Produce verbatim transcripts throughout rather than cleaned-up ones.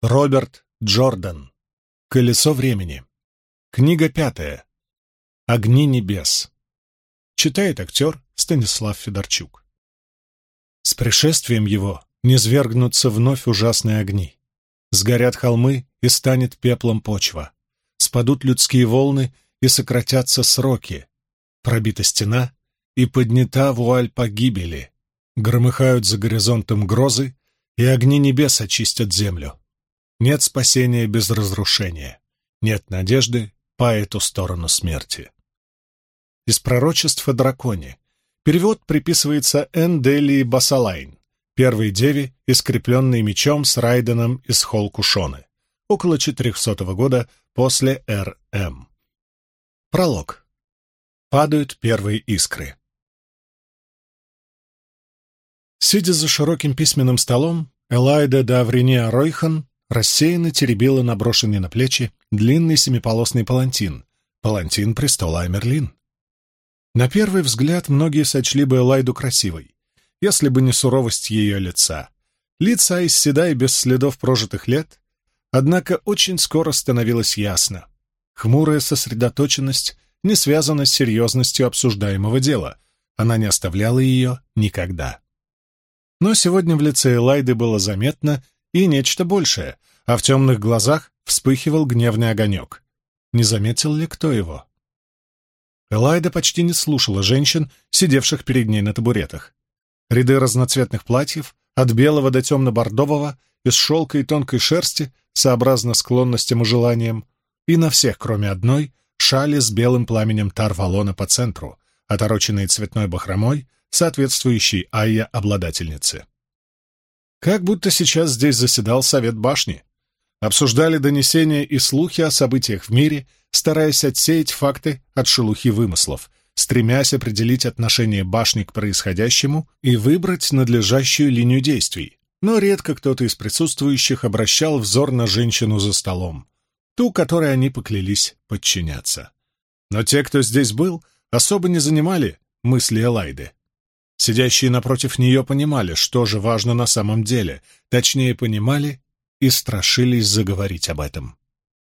Роберт Джордан. «Колесо времени». Книга пятая. «Огни небес». Читает актер Станислав Федорчук. С пришествием его низвергнутся вновь ужасные огни. Сгорят холмы, и станет пеплом почва. Спадут людские волны, и сократятся сроки. Пробита стена, и поднята вуаль погибели. Громыхают за горизонтом грозы, и огни небес очистят землю. Нет спасения без разрушения. Нет надежды по эту сторону смерти. Из пророчеств о драконе. Перевод приписывается Энделии Басалайн, первой деве, искрепленной мечом с Райденом из Холкушоны, около четырехсотого года после эр эм. Пролог. Падают первые искры. Сидя за широким письменным столом, Элайда де Авриния Ройхан рассеянно теребила наброшенный на плечи длинный семиполосный палантин, палантин престола Амерлин. На первый взгляд многие сочли бы Элайду красивой, если бы не суровость ее лица. Лица из седа и без следов прожитых лет, однако очень скоро становилось ясно. Хмурая сосредоточенность не связана с серьезностью обсуждаемого дела, она не оставляла ее никогда. Но сегодня в лице Элайды было заметно и нечто большее, а в темных глазах вспыхивал гневный огонек. Не заметил ли кто его? Элайда почти не слушала женщин, сидевших перед ней на табуретах. Ряды разноцветных платьев, от белого до темно-бордового, из шелка и тонкой шерсти, сообразно склонностям и желаниям, и на всех, кроме одной, шали с белым пламенем Тар-Валона по центру, отороченные цветной бахромой, соответствующей айя-обладательнице. Как будто сейчас здесь заседал совет башни. Обсуждали донесения и слухи о событиях в мире, стараясь отсеять факты от шелухи вымыслов, стремясь определить отношение башни к происходящему и выбрать надлежащую линию действий. Но редко кто-то из присутствующих обращал взор на женщину за столом, ту, которой они поклялись подчиняться. Но те, кто здесь был, особо не занимали мысли Элайды. Сидящие напротив нее понимали, что же важно на самом деле, точнее понимали и страшились заговорить об этом.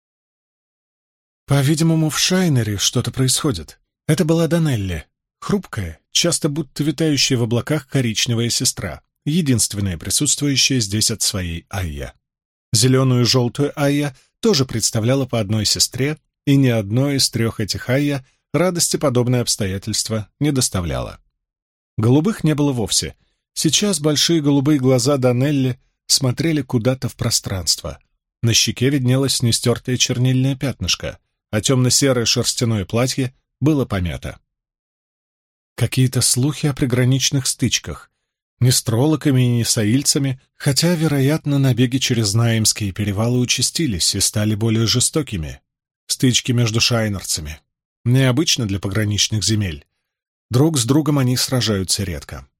По-видимому, в Шайнере что-то происходит. Это была Данелли, хрупкая, часто будто витающая в облаках коричневая сестра, единственная присутствующая здесь от своей айя. Зеленую и желтую айя тоже представляла по одной сестре, и ни одной из трех этих айя радости подобное обстоятельство не доставляло. Голубых не было вовсе. Сейчас большие голубые глаза Данелли смотрели куда-то в пространство. На щеке виднелось нестертое чернильное пятнышко, а темно-серое шерстяное платье было помято. Какие-то слухи о приграничных стычках. Не с троллоками и не с аильцами, хотя, вероятно, набеги через Наимские перевалы участились и стали более жестокими. Стычки между шайнерцами. Необычно для пограничных земель. Друг с другом они сражаются редко.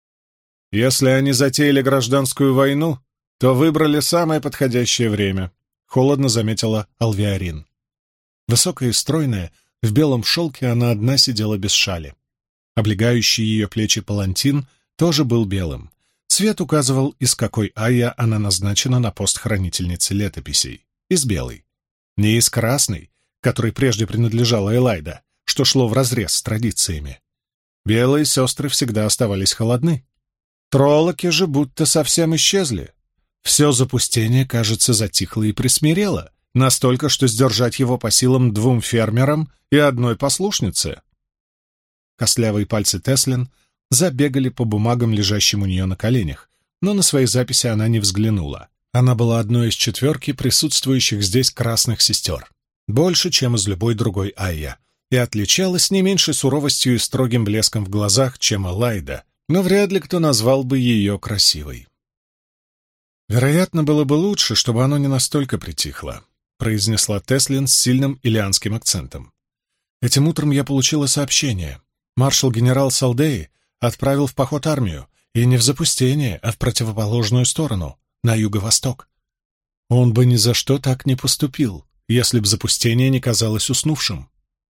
Если они затеяли гражданскую войну, то выбрали самое подходящее время, — холодно заметила Алвиарин. Высокая и стройная, в белом шелке она одна сидела без шали. Облегающий ее плечи палантин тоже был белым. Цвет указывал, из какой айя она назначена на пост хранительницы летописей. Из белой. Не из красной, которой прежде принадлежала Элайда, что шло вразрез с традициями. Белые сестры всегда оставались холодны. Троллоки же будто совсем исчезли. Все запустение, кажется, затихло и присмирело, настолько, что сдержать его по силам двум фермерам и одной послушнице. Костлявые пальцы Теслин забегали по бумагам, лежащим у нее на коленях, но на свои записи она не взглянула. Она была одной из четверки присутствующих здесь красных сестер, больше, чем из любой другой айя, и отличалась не меньшей суровостью и строгим блеском в глазах, чем Элайда, но вряд ли кто назвал бы ее красивой. «Вероятно, было бы лучше, чтобы оно не настолько притихло», — произнесла Теслин с сильным илианским акцентом. «Этим утром я получила сообщение. Маршал-генерал Салдеи отправил в поход армию, и не в запустение, а в противоположную сторону, на юго-восток. Он бы ни за что так не поступил, если б запустение не казалось уснувшим».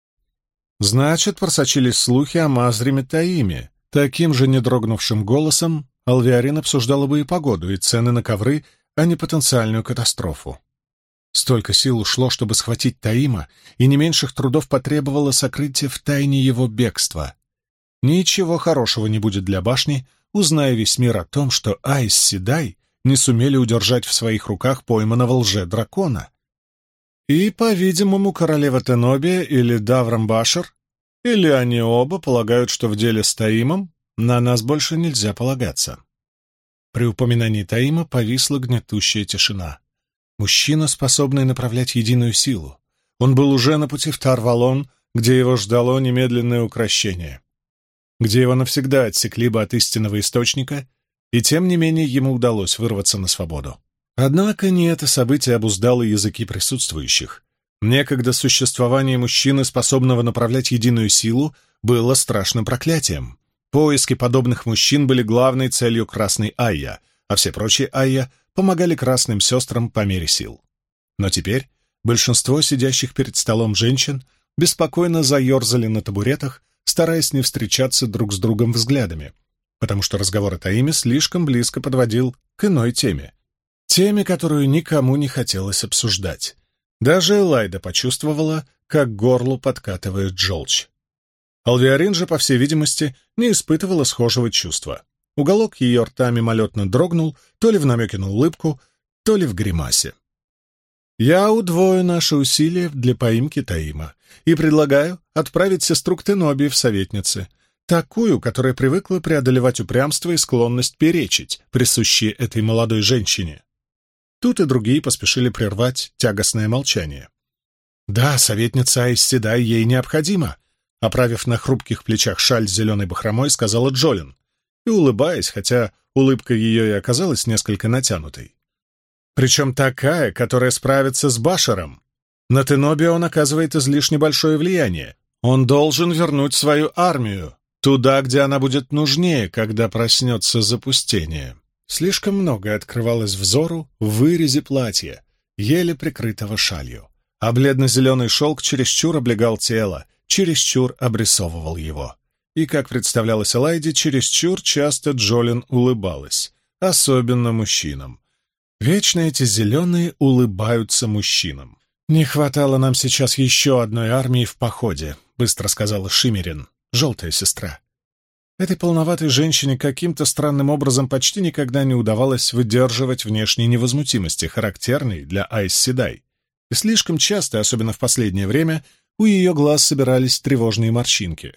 Значит, просочились слухи о Мазриме Таиме. Таким же недрогнувшим голосом Алвиарин обсуждала бы и погоду, и цены на ковры, а не потенциальную катастрофу. Столько сил ушло, чтобы схватить Таима, и не меньших трудов потребовало сокрытие в тайне его бегства. Ничего хорошего не будет для башни, узная весь мир о том, что Айс Седай не сумели удержать в своих руках пойманного лже-дракона. И, по-видимому, королева Тенобия или Даврам Башар, или они оба полагают, что в деле с Таимом на нас больше нельзя полагаться. При упоминании Таима повисла гнетущая тишина. Мужчина, способный направлять единую силу. Он был уже на пути в Тарвалон, где его ждало немедленное укрощение, где его навсегда отсекли бы от истинного источника, и тем не менее ему удалось вырваться на свободу. Однако не это событие обуздало языки присутствующих. Некогда существование мужчины, способного направлять единую силу, было страшным проклятием. Поиски подобных мужчин были главной целью Красной Айя, а все прочие Айя помогали красным сестрам по мере сил. Но теперь большинство сидящих перед столом женщин беспокойно заерзали на табуретах, стараясь не встречаться друг с другом взглядами, потому что разговор о Таиме слишком близко подводил к иной теме. Теме, которую никому не хотелось обсуждать. Даже Элайда почувствовала, как к горлу подкатывает желчь. Алвиарин же, по всей видимости, не испытывала схожего чувства. Уголок ее рта мимолетно дрогнул, то ли в намеке на улыбку, то ли в гримасе. «Я удвою наши усилия для поимки Таима и предлагаю отправить сестру к Тенобии в советницы, такую, которая привыкла преодолевать упрямство и склонность перечить, присущие этой молодой женщине». Тут и другие поспешили прервать тягостное молчание. «Да, советница Айс Седай ей необходима», — оправив на хрупких плечах шаль с зеленой бахромой, сказала Джолин, и улыбаясь, хотя улыбка ее и оказалась несколько натянутой. «Причем такая, которая справится с Башаром. На Тенобии он оказывает излишне большое влияние. Он должен вернуть свою армию туда, где она будет нужнее, когда проснется запустение». Слишком многое открывалось взору в вырезе платья, еле прикрытого шалью, а бледно-зеленый шелк чересчур облегал тело, чересчур обрисовывал его. И, как представлялось Элайде, чересчур часто Джолин улыбалась, особенно мужчинам. Вечно эти зеленые улыбаются мужчинам. «Не хватало нам сейчас еще одной армии в походе», — быстро сказала Шиммерин, желтая сестра. Этой полноватой женщине каким-то странным образом почти никогда не удавалось выдерживать внешней невозмутимости, характерной для Айс Седай. И слишком часто, особенно в последнее время, у ее глаз собирались тревожные морщинки.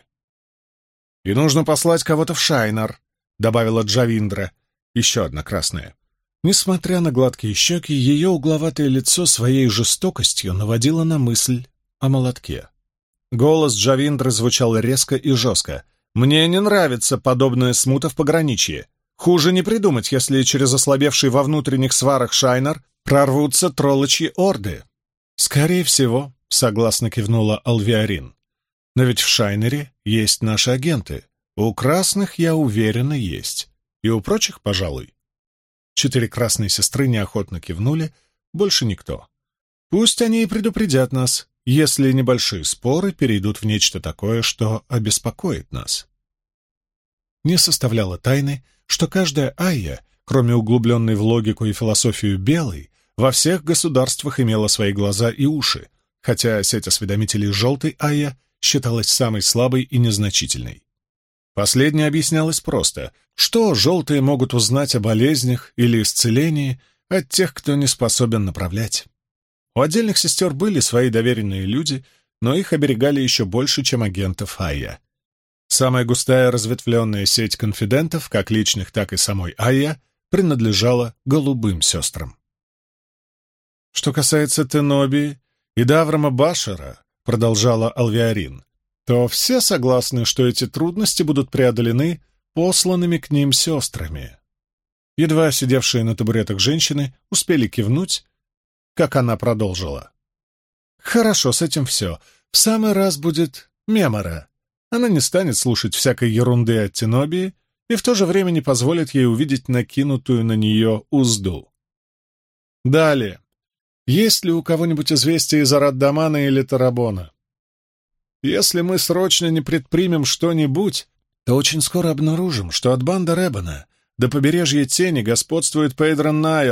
«И нужно послать кого-то в Шайнар», — добавила Джавиндра, еще одна красная. Несмотря на гладкие щеки, ее угловатое лицо своей жестокостью наводило на мысль о молотке. Голос Джавиндры звучал резко и жестко. «Мне не нравится подобная смута в пограничье. Хуже не придумать, если через ослабевший во внутренних сварах Шайнар прорвутся троллочьи орды». «Скорее всего», — согласно кивнула Алвиарин. «Но ведь в Шайнере есть наши агенты. У красных, я уверена, есть. И у прочих, пожалуй». Четыре красные сестры неохотно кивнули, больше никто. «Пусть они и предупредят нас, если небольшие споры перейдут в нечто такое, что обеспокоит нас». Не составляло тайны, что каждая Айя, кроме углубленной в логику и философию белой, во всех государствах имела свои глаза и уши, хотя сеть осведомителей желтой Айя считалась самой слабой и незначительной. Последнее объяснялось просто, что желтые могут узнать о болезнях или исцелении от тех, кто не способен направлять. У отдельных сестер были свои доверенные люди, но их оберегали еще больше, чем агентов Айя. Самая густая разветвленная сеть конфидентов, как личных, так и самой Айя, принадлежала голубым сестрам. «Что касается Тенобии и Даврама Башара», — продолжала Алвиарин, то все согласны, что эти трудности будут преодолены посланными к ним сестрами. Едва сидевшие на табуретах женщины успели кивнуть, как она продолжила. «Хорошо, с этим все. В самый раз будет Мемора. Она не станет слушать всякой ерунды от Тенобии и в то же время не позволит ей увидеть накинутую на нее узду. Далее. Есть ли у кого-нибудь известие из Арат-Дамана или Тарабона? Если мы срочно не предпримем что-нибудь, то очень скоро обнаружим, что от банды Ребана до побережья Тени господствует Пейдрон Найл,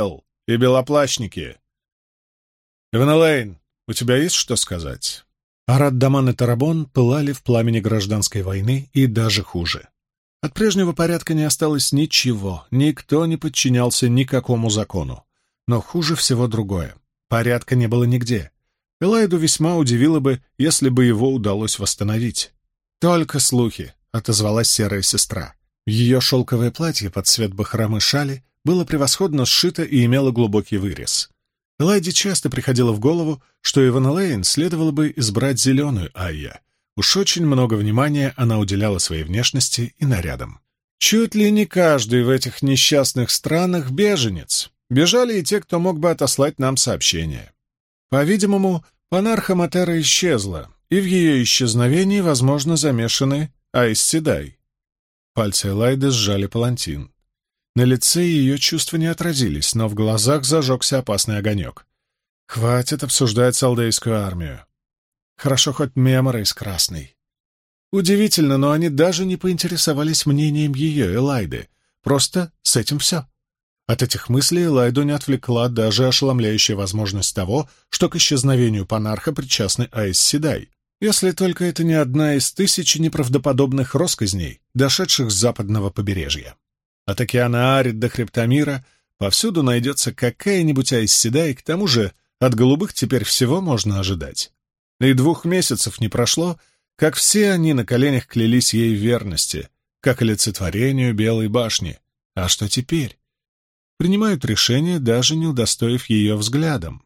и белоплащники. Эванелейн, у тебя есть что сказать?» Арат-Даман и Тарабон пылали в пламени гражданской войны, и даже хуже. От прежнего порядка не осталось ничего, никто не подчинялся никакому закону. Но хуже всего другое. Порядка не было нигде. Элайду весьма удивило бы, если бы его удалось восстановить. «Только слухи», — отозвалась серая сестра. Ее шелковое платье под цвет бахромы шали было превосходно сшито и имело глубокий вырез. Элайде часто приходило в голову, что Эванелейн следовало бы избрать зеленую Айя. Уж очень много внимания она уделяла своей внешности и нарядам. Чуть ли не каждый в этих несчастных странах беженец. Бежали и те, кто мог бы отослать нам сообщение. По-видимому, Панарха Матера исчезла, и в ее исчезновении, возможно, замешаны Айс Седай. Пальцы Элайды сжали палантин. На лице ее чувства не отразились, но в глазах зажегся опасный огонек. Хватит обсуждать салдейскую армию. Хорошо хоть Мемора из Красной. Удивительно, но они даже не поинтересовались мнением ее, Элайды. Просто с этим все. От этих мыслей Элайду не отвлекла даже ошеломляющая возможность того, что к исчезновению Панарха причастны Айс Седай. Если только это не одна из тысячи неправдоподобных россказней, дошедших с западного побережья. От океана Арид до хребта Мира повсюду найдется какая-нибудь Айс Седай, к тому же от голубых теперь всего можно ожидать. И двух месяцев не прошло, как все они на коленях клялись ей в верности, как олицетворению Белой башни. А что теперь? Принимают решение, даже не удостоив ее взглядом.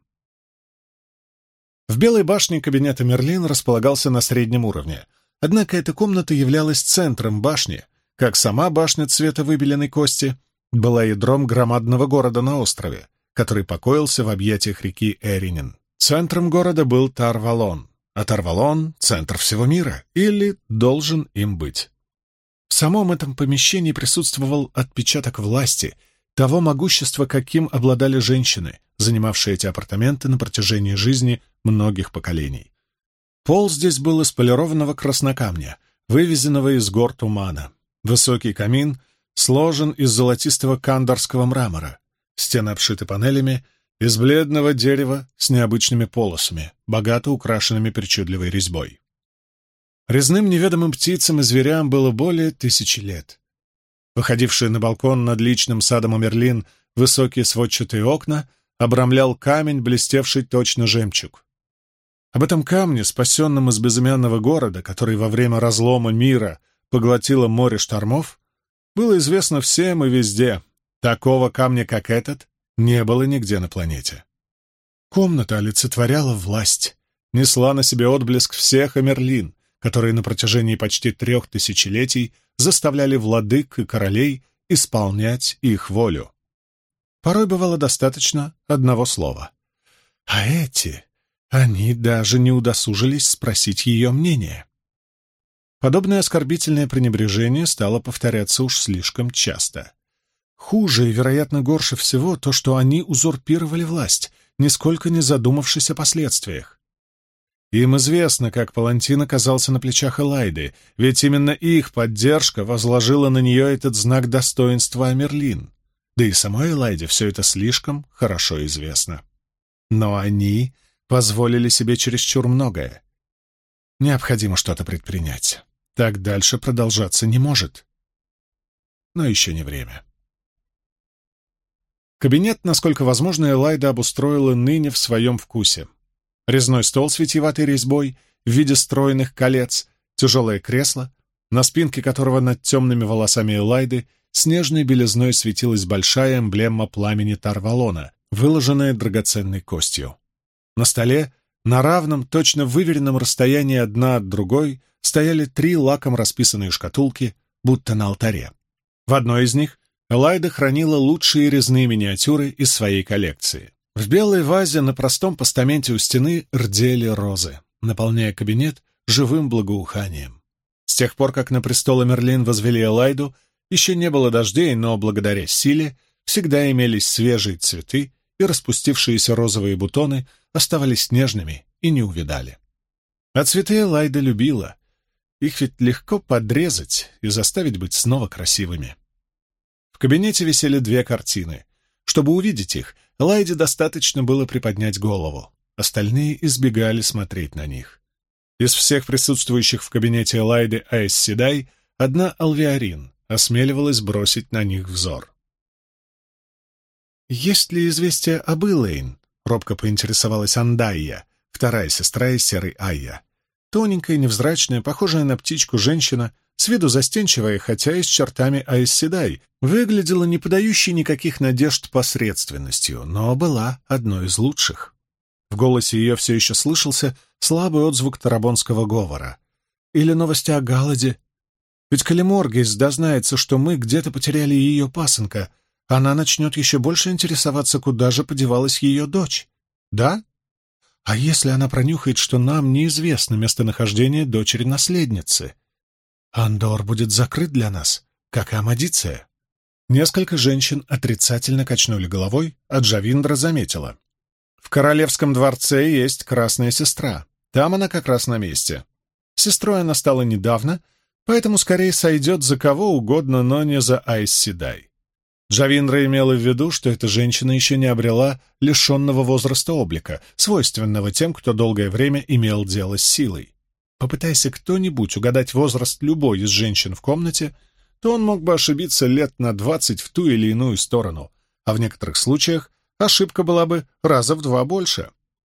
В Белой башне кабинета Мерлин располагался на среднем уровне, однако эта комната являлась центром башни, как сама башня цвета выбеленной кости была ядром громадного города на острове, который покоился в объятиях реки Эринин. Центром города был Тарвалон, а Тарвалон — центр всего мира, или должен им быть. В самом этом помещении присутствовал отпечаток власти, того могущества, каким обладали женщины, занимавшие эти апартаменты на протяжении жизни многих поколений. Пол здесь был из полированного краснокамня, вывезенного из гор тумана. Высокий камин сложен из золотистого кандарского мрамора. Стены обшиты панелями из бледного дерева с необычными полосами, богато украшенными причудливой резьбой. Резным неведомым птицам и зверям было более тысячи лет. Выходившие на балкон над личным садом у Мерлин высокие сводчатые окна обрамлял камень, блестевший точно жемчуг. Об этом камне, спасенном из безымянного города, который во время разлома мира поглотило море штормов, было известно всем и везде. Такого камня, как этот, не было нигде на планете. Комната олицетворяла власть, несла на себе отблеск всех Амерлин, которые на протяжении почти трех тысячелетий заставляли владык и королей исполнять их волю. Порой бывало достаточно одного слова. А эти, они даже не удосужились спросить ее мнение. Подобное оскорбительное пренебрежение стало повторяться уж слишком часто. Хуже и, вероятно, горше всего то, что они узурпировали власть, нисколько не задумавшись о последствиях. Им известно, как палантин оказался на плечах Элайды, ведь именно их поддержка возложила на нее этот знак достоинства Амерлин. Да и самой Элайде все это слишком хорошо известно. Но они позволили себе чересчур многое. Необходимо что-то предпринять. Так дальше продолжаться не может. Но еще не время. Кабинет, насколько возможно, Элайда обустроила ныне в своем вкусе. Резной стол с витиеватой резьбой в виде стройных колец, тяжелое кресло, на спинке которого над темными волосами Элайды с нежной белизной светилась большая эмблема пламени Тарвалона, выложенная драгоценной костью. На столе, на равном, точно выверенном расстоянии одна от другой, стояли три лаком расписанные шкатулки, будто на алтаре. В одной из них Элайда хранила лучшие резные миниатюры из своей коллекции. В белой вазе на простом постаменте у стены рдели розы, наполняя кабинет живым благоуханием. С тех пор, как на престол Мерлин возвели Элайду, еще не было дождей, но благодаря силе всегда имелись свежие цветы, и распустившиеся розовые бутоны оставались нежными и не увядали. А цветы Элайда любила. Их ведь легко подрезать и заставить быть снова красивыми. В кабинете висели две картины. Чтобы увидеть их, Элайде достаточно было приподнять голову. Остальные избегали смотреть на них. Из всех присутствующих в кабинете Элайды Аэс Седай одна Алвиарин осмеливалась бросить на них взор. «Есть ли известие об Илэйн?» — робко поинтересовалась Андайя, вторая сестра из серой Айя. Тоненькая, невзрачная, похожая на птичку женщина, с виду застенчивая, хотя и с чертами Аэс Седай, выглядела не подающей никаких надежд посредственностью, но была одной из лучших. В голосе ее все еще слышался слабый отзвук тарабонского говора. Или новости о Галаде. Ведь коли Моргейс дознается, что мы где-то потеряли ее пасынка, она начнет еще больше интересоваться, куда же подевалась ее дочь. Да? А если она пронюхает, что нам неизвестно местонахождение дочери-наследницы? Андор будет закрыт для нас, как и Амадиция. Несколько женщин отрицательно качнули головой, а Джавиндра заметила. В королевском дворце есть красная сестра. Там она как раз на месте. Сестрой она стала недавно, поэтому скорее сойдет за кого угодно, но не за Аэс Седай. Джавиндра имела в виду, что эта женщина еще не обрела лишенного возраста облика, свойственного тем, кто долгое время имел дело с силой. Попытайся кто-нибудь угадать возраст любой из женщин в комнате, то он мог бы ошибиться лет на двадцать в ту или иную сторону, а в некоторых случаях ошибка была бы раза в два больше.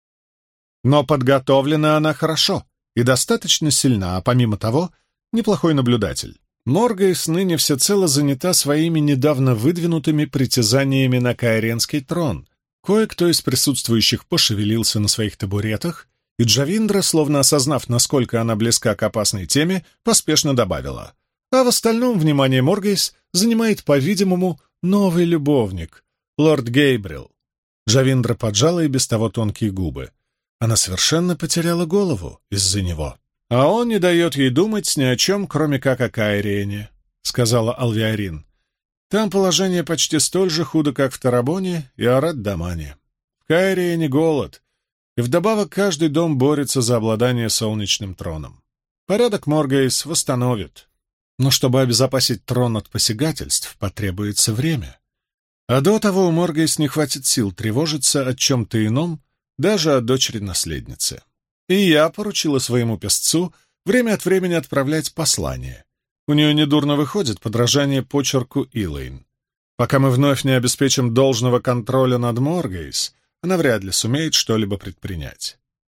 Но подготовлена она хорошо и достаточно сильна, а помимо того, неплохой наблюдатель. Моргейс ныне всецело занята своими недавно выдвинутыми притязаниями на каэренский трон. Кое-кто из присутствующих пошевелился на своих табуретах, и Джавиндра, словно осознав, насколько она близка к опасной теме, поспешно добавила. А в остальном внимание Моргейс занимает, по-видимому, новый любовник, лорд Гейбрил. Джавиндра поджала и без того тонкие губы. Она совершенно потеряла голову из-за него. «А он не дает ей думать ни о чем, кроме как о Каэриэне», — сказала Алвиарин. «Там положение почти столь же худо, как в Тарабоне и Арат-Дамане. В Каэриэне голод, и вдобавок каждый дом борется за обладание солнечным троном. Порядок Моргейс восстановит, но чтобы обезопасить трон от посягательств, потребуется время. А до того у Моргейс не хватит сил тревожиться о чем-то ином, даже о дочери-наследнице. И я поручила своему песцу время от времени отправлять послания. У нее недурно выходит подражание почерку Илэйн. Пока мы вновь не обеспечим должного контроля над Моргейс, она вряд ли сумеет что-либо предпринять.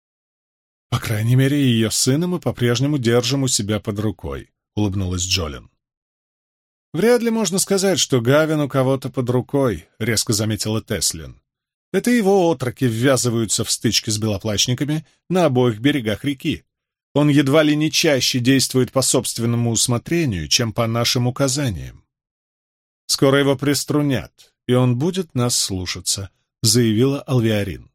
По крайней мере, ее сына мы по-прежнему держим у себя под рукой, — улыбнулась Джолин. Вряд ли можно сказать, что Гавин у кого-то под рукой, — резко заметила Теслин. Это его отроки ввязываются в стычки с белоплащниками на обоих берегах реки. Он едва ли не чаще действует по собственному усмотрению, чем по нашим указаниям. Скоро его приструнят, и он будет нас слушаться, — заявила Алвиарин.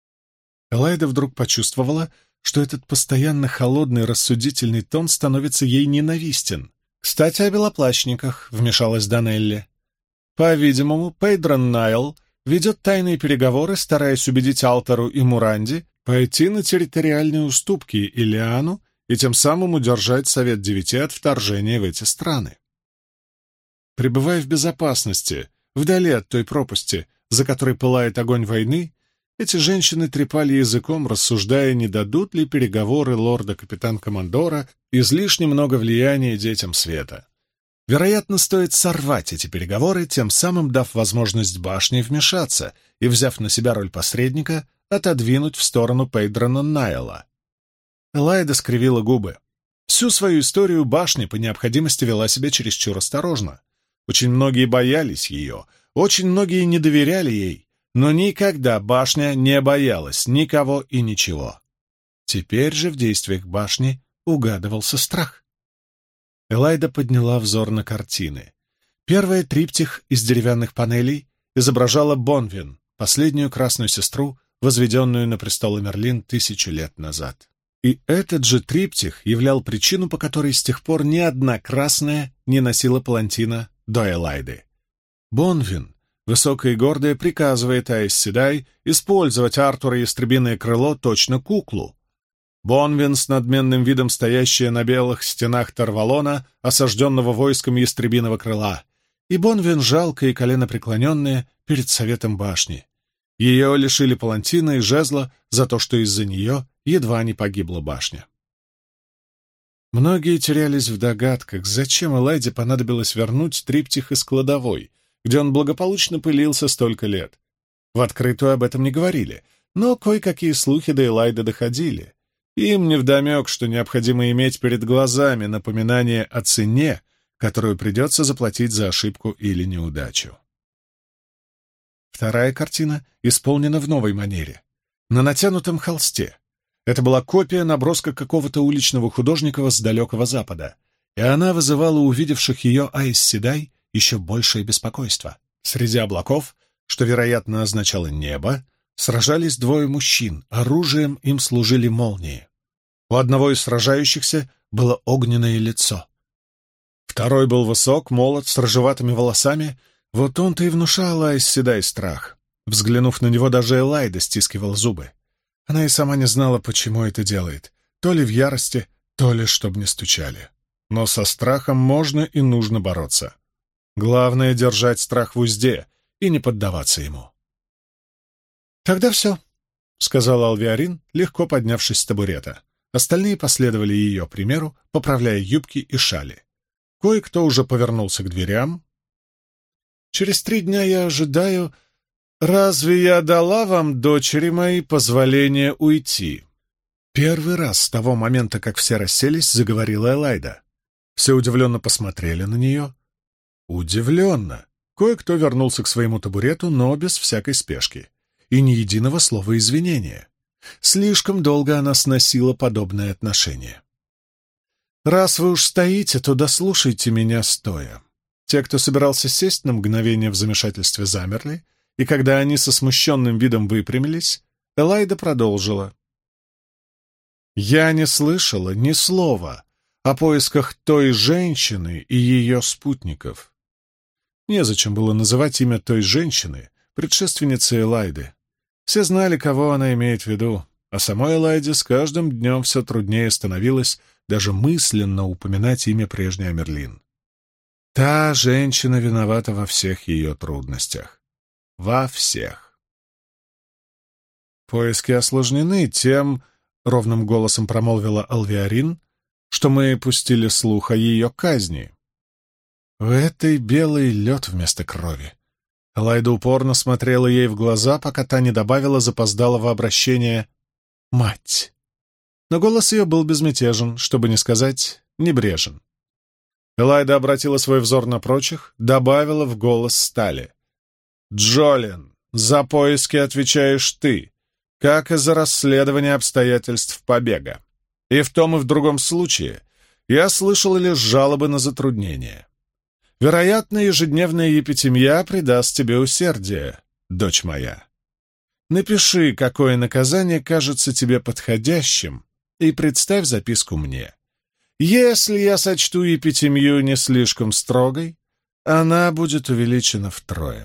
Элайда вдруг почувствовала, что этот постоянно холодный рассудительный тон становится ей ненавистен. «Кстати, о белоплащниках», — вмешалась Данелли. «По-видимому, Пейдрон Найл ведет тайные переговоры, стараясь убедить Алтару и Муранди пойти на территориальные уступки Илиану и тем самым удержать Совет Девяти от вторжения в эти страны. Пребывая в безопасности, вдали от той пропасти, за которой пылает огонь войны, эти женщины трепали языком, рассуждая, не дадут ли переговоры лорда-капитан-командора излишне много влияния детям света. Вероятно, стоит сорвать эти переговоры, тем самым дав возможность башне вмешаться и, взяв на себя роль посредника, отодвинуть в сторону Пейдрона Найла. Элайда скривила губы. Всю свою историю башня по необходимости вела себя чересчур осторожно. Очень многие боялись ее, очень многие не доверяли ей, но никогда башня не боялась никого и ничего. Теперь же в действиях башни угадывался страх. Элайда подняла взор на картины. Первая триптих из деревянных панелей изображала Бонвин, последнюю красную сестру, возведенную на престол Мерлин тысячу лет назад. И этот же триптих являл причину, по которой с тех пор ни одна красная не носила палантина до Элайды. Бонвин, высокая и гордая, приказывает Аэс Седай использовать Артура Ястребиное крыло точно куклу. Бонвин с надменным видом стоящая на белых стенах Тарвалона, осажденного войском Ястребиного крыла, и Бонвин жалкая и коленопреклоненная перед советом башни. Ее лишили палантина и жезла за то, что из-за нее едва не погибла башня. Многие терялись в догадках, зачем Элайде понадобилось вернуть триптих из кладовой, где он благополучно пылился столько лет. В открытую об этом не говорили, но кое-какие слухи до Элайды доходили. Им невдомек, что необходимо иметь перед глазами напоминание о цене, которую придется заплатить за ошибку или неудачу. Вторая картина исполнена в новой манере, на натянутом холсте. Это была копия наброска какого-то уличного художника с далекого запада, и она вызывала у увидевших ее Аэс Седай еще большее беспокойство. Среди облаков, что, вероятно, означало небо, сражались двое мужчин, оружием им служили молнии. У одного из сражающихся было огненное лицо. Второй был высок, молод, с рыжеватыми волосами. Вот он-то и внушал Аэс Седай страх. Взглянув на него, даже Элайда стискивал зубы. Она и сама не знала, почему это делает. То ли в ярости, то ли чтобы не стучали. Но со страхом можно и нужно бороться. Главное — держать страх в узде и не поддаваться ему. «Тогда все», — сказала Алвиарин, легко поднявшись с табурета. Остальные последовали ее примеру, поправляя юбки и шали. Кое-кто уже повернулся к дверям. «Через три дня я ожидаю... Разве я дала вам, дочери мои, позволение уйти?» Первый раз с того момента, как все расселись, заговорила Элайда. Все удивленно посмотрели на нее. Удивленно. Кое-кто вернулся к своему табурету, но без всякой спешки. И ни единого слова извинения. Слишком долго она сносила подобное отношение. «Раз вы уж стоите, то дослушайте меня стоя». Те, кто собирался сесть, на мгновение в замешательстве замерли, и когда они со смущенным видом выпрямились, Элайда продолжила. «Я не слышала ни слова о поисках той женщины и ее спутников». Незачем было называть имя той женщины, предшественницы Элайды. Все знали, кого она имеет в виду, а самой Элайде с каждым днем все труднее становилось даже мысленно упоминать имя прежней Амерлин. Та женщина виновата во всех ее трудностях. Во всех. Поиски осложнены тем, — ровным голосом промолвила Алвиарин, — что мы пустили слух о ее казни. В этой белый лед вместо крови. Элайда упорно смотрела ей в глаза, пока та не добавила запоздалого обращения «мать». Но голос ее был безмятежен, чтобы не сказать небрежен. Элайда обратила свой взор на прочих, добавила в голос стали. «Джолин, за поиски отвечаешь ты, как и за расследование обстоятельств побега. И в том и в другом случае я слышал лишь жалобы на затруднения. Вероятно, ежедневная епитемья придаст тебе усердие, дочь моя. Напиши, какое наказание кажется тебе подходящим, и представь записку мне. Если я сочту епитемью не слишком строгой, она будет увеличена втрое».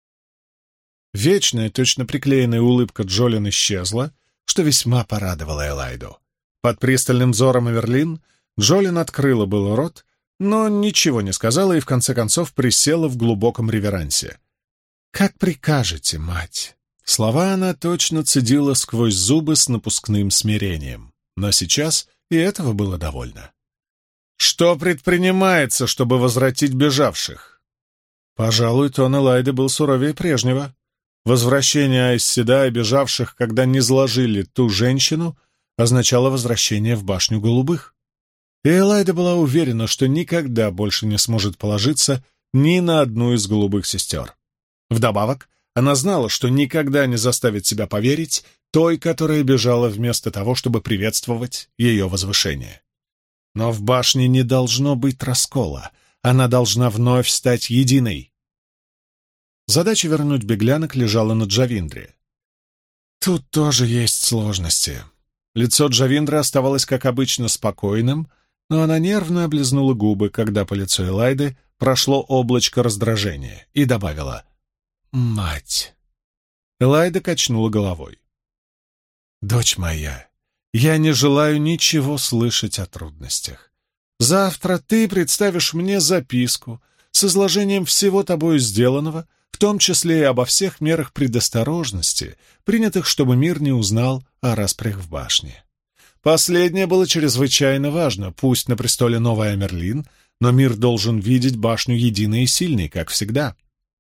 Вечная, точно приклеенная улыбка Джолин исчезла, что весьма порадовало Элайду. Под пристальным взором Амерлин Джолин открыла было рот, но ничего не сказала и в конце концов присела в глубоком реверансе. «Как прикажете, мать?» Слова она точно цедила сквозь зубы с напускным смирением, но сейчас и этого было довольно. «Что предпринимается, чтобы возвратить бежавших?» Пожалуй, тон Элайды был суровее прежнего. Возвращение Аэс Седай бежавших, когда не сложили ту женщину, означало возвращение в башню голубых. И Элайда была уверена, что никогда больше не сможет положиться ни на одну из голубых сестер. Вдобавок, она знала, что никогда не заставит себя поверить той, которая бежала вместо того, чтобы приветствовать ее возвышение. Но в башне не должно быть раскола, она должна вновь стать единой. Задача вернуть беглянок лежала на Джавиндре. Тут тоже есть сложности. Лицо Джавиндры оставалось, как обычно, спокойным, но она нервно облизнула губы, когда по лицу Элайды прошло облачко раздражения, и добавила «Мать». Элайда качнула головой. «Дочь моя, я не желаю ничего слышать о трудностях. Завтра ты представишь мне записку с изложением всего тобою сделанного, в том числе и обо всех мерах предосторожности, принятых, чтобы мир не узнал о распрях в башне. Последнее было чрезвычайно важно, пусть на престоле новая Амерлин, но мир должен видеть башню единой и сильной, как всегда.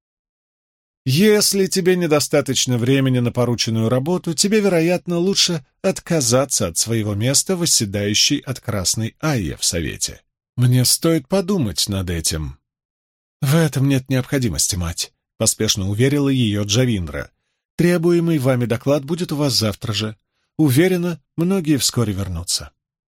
Если тебе недостаточно времени на порученную работу, тебе, вероятно, лучше отказаться от своего места, восседающей от Красной Айе в Совете. Мне стоит подумать над этим. В этом нет необходимости, мать, — поспешно уверила ее Джавиндра. Требуемый вами доклад будет у вас завтра же. Уверена, многие вскоре вернутся.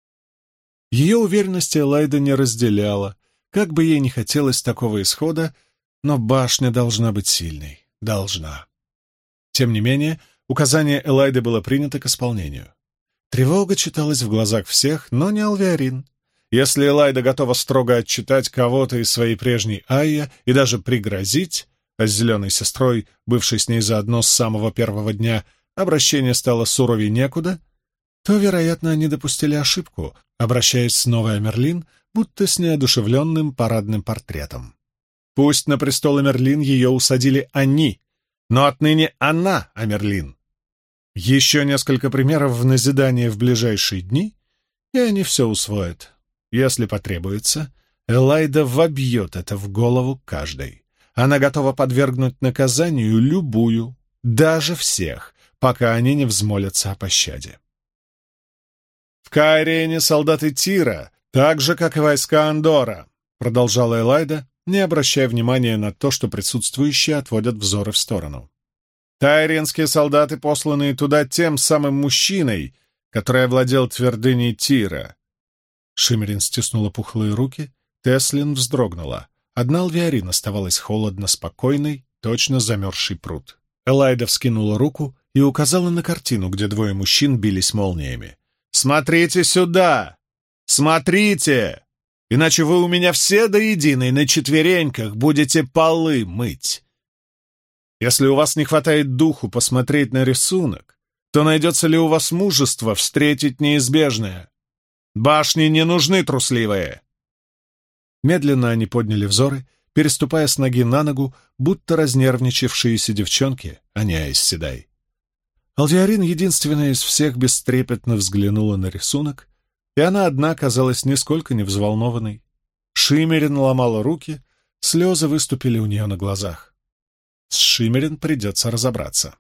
Ее уверенности Элайда не разделяла. Как бы ей не хотелось такого исхода, но башня должна быть сильной. Должна. Тем не менее, указание Элайды было принято к исполнению. Тревога читалась в глазах всех, но не Алвиарин. Если Элайда готова строго отчитать кого-то из своей прежней Айя и даже пригрозить, а с зеленой сестрой, бывшей с ней заодно с самого первого дня, обращение стало суровей некуда, то, вероятно, они допустили ошибку, обращаясь с новой Амерлин, будто с неодушевленным парадным портретом. Пусть на престол Амерлин ее усадили они, но отныне она Амерлин. Еще несколько примеров в назидание в ближайшие дни, и они все усвоят. Если потребуется, Элайда вобьет это в голову каждой. Она готова подвергнуть наказанию любую, даже всех, пока они не взмолятся о пощаде. В Кайрене солдаты Тира, так же, как и войска Андора, продолжала Элайда, не обращая внимания на то, что присутствующие отводят взоры в сторону. Тайренские солдаты, посланные туда тем самым мужчиной, который овладел твердыней Тира. Шиммерин стиснула пухлые руки, Теслин вздрогнула. Одна Алвиарин оставалась холодно спокойной, точно замерзший пруд. Элайда вскинула руку и указала на картину, где двое мужчин бились молниями. «Смотрите сюда! Смотрите! Иначе вы у меня все до единой на четвереньках будете полы мыть. Если у вас не хватает духу посмотреть на рисунок, то найдется ли у вас мужество встретить неизбежное? Башни не нужны трусливые!» Медленно они подняли взоры, переступая с ноги на ногу, будто разнервничавшиеся девчонки, а не Аис Седай. Алвиарин, единственная из всех, бестрепетно взглянула на рисунок, и она одна казалась нисколько не взволнованной. Шиммерин ломала руки, слезы выступили у нее на глазах. С Шиммерин придется разобраться.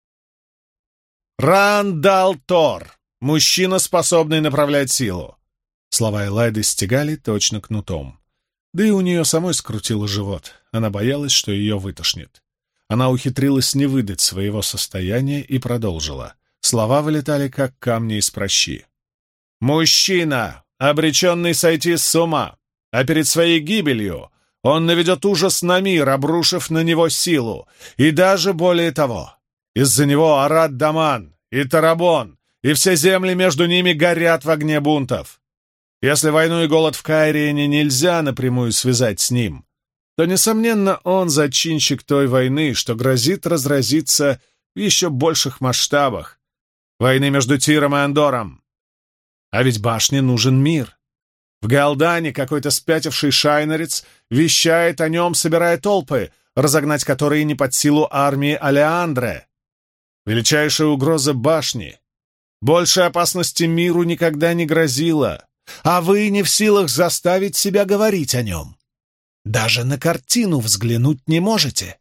«Рандал Тор! Мужчина, способный направлять силу!» Слова Элайды стегали точно кнутом. Да и у нее самой скрутило живот. Она боялась, что ее вытошнит. Она ухитрилась не выдать своего состояния и продолжила. Слова вылетали, как камни из пращи. «Мужчина, обреченный сойти с ума, а перед своей гибелью он наведет ужас на мир, обрушив на него силу, и даже более того. Из-за него Арат-Даман и Тарабон, и все земли между ними горят в огне бунтов. Если войну и голод в Кайрене нельзя напрямую связать с ним, то, несомненно, он зачинщик той войны, что грозит разразиться в еще больших масштабах. Войны между Тиром и Андором. А ведь башне нужен мир. В Галдане какой-то спятивший шайнерец вещает о нем, собирая толпы, разогнать которые не под силу армии Алеандре. Величайшая угроза башни. Большей опасности миру никогда не грозила, а вы не в силах заставить себя говорить о нем. Даже на картину взглянуть не можете.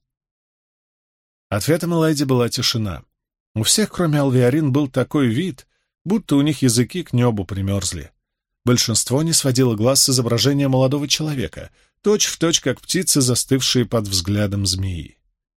Ответом Элайде была тишина. У всех, кроме Алвиарин, был такой вид, будто у них языки к небу примерзли. Большинство не сводило глаз с изображения молодого человека, точь-в-точь, как птицы, застывшие под взглядом змеи.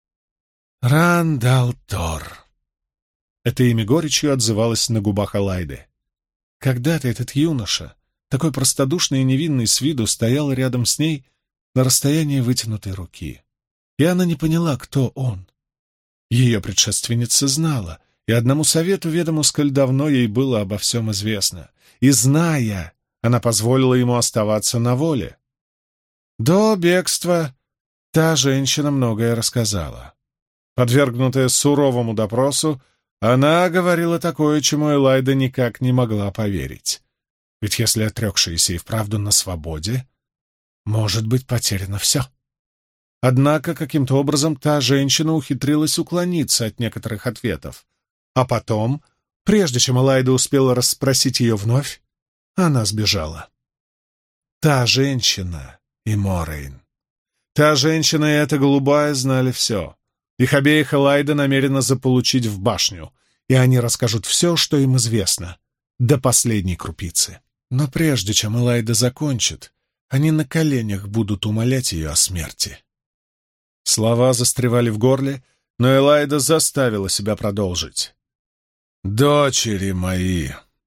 Рандал Тор. Это имя горечью отзывалось на губах Элайды. Когда-то этот юноша, такой простодушный и невинный с виду, стоял рядом с ней на расстоянии вытянутой руки. И она не поняла, кто он. Ее предшественница знала, и одному совету ведому, сколь давно ей было обо всем известно. И, зная, она позволила ему оставаться на воле. До бегства та женщина многое рассказала. Подвергнутая суровому допросу, она говорила такое, чему Элайда никак не могла поверить. Ведь если отрекшиеся и вправду на свободе, может быть потеряно все. Однако каким-то образом та женщина ухитрилась уклониться от некоторых ответов. А потом, прежде чем Элайда успела расспросить ее вновь, она сбежала. Та женщина и Морейн. Та женщина и эта голубая знали все. Их обеих Элайда намерена заполучить в башню, и они расскажут все, что им известно, до последней крупицы. Но прежде чем Элайда закончит, они на коленях будут умолять ее о смерти. Слова застревали в горле, но Элайда заставила себя продолжить. «Дочери мои!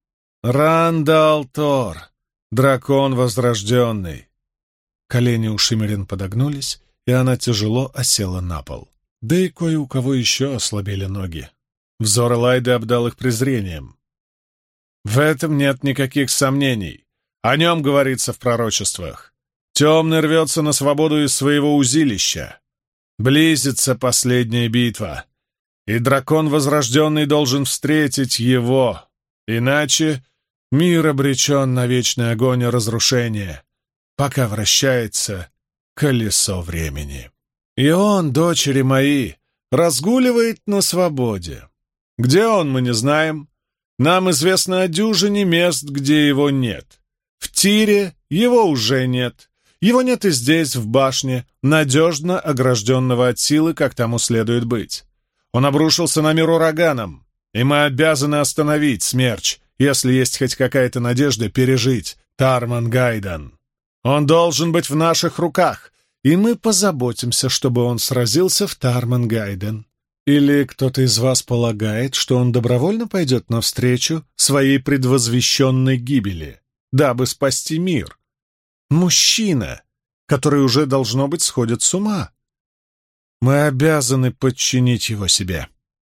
Рандал Тор, дракон возрожденный!» Колени у Шиммерин подогнулись, и она тяжело осела на пол. Да и кое у кого еще ослабели ноги. Взор Элайды обдал их презрением. «В этом нет никаких сомнений. О нем говорится в пророчествах. Темный рвется на свободу из своего узилища. Близится последняя битва, и дракон возрожденный должен встретить его, иначе мир обречен на вечный огонь и разрушение, пока вращается колесо времени. И он, дочери мои, разгуливает на свободе. Где он, мы не знаем. Нам известно о дюжине мест, где его нет. В Тире его уже нет. Его нет и здесь, в башне, надежно огражденного от силы, как тому следует быть. Он обрушился на мир ураганом, и мы обязаны остановить смерч, если есть хоть какая-то надежда пережить Тармангайден. Он должен быть в наших руках, и мы позаботимся, чтобы он сразился в Тармангайден. Или кто-то из вас полагает, что он добровольно пойдет навстречу своей предвозвещенной гибели, дабы спасти мир? Мужчина, который уже, должно быть, сходит с ума. Мы обязаны подчинить его себе.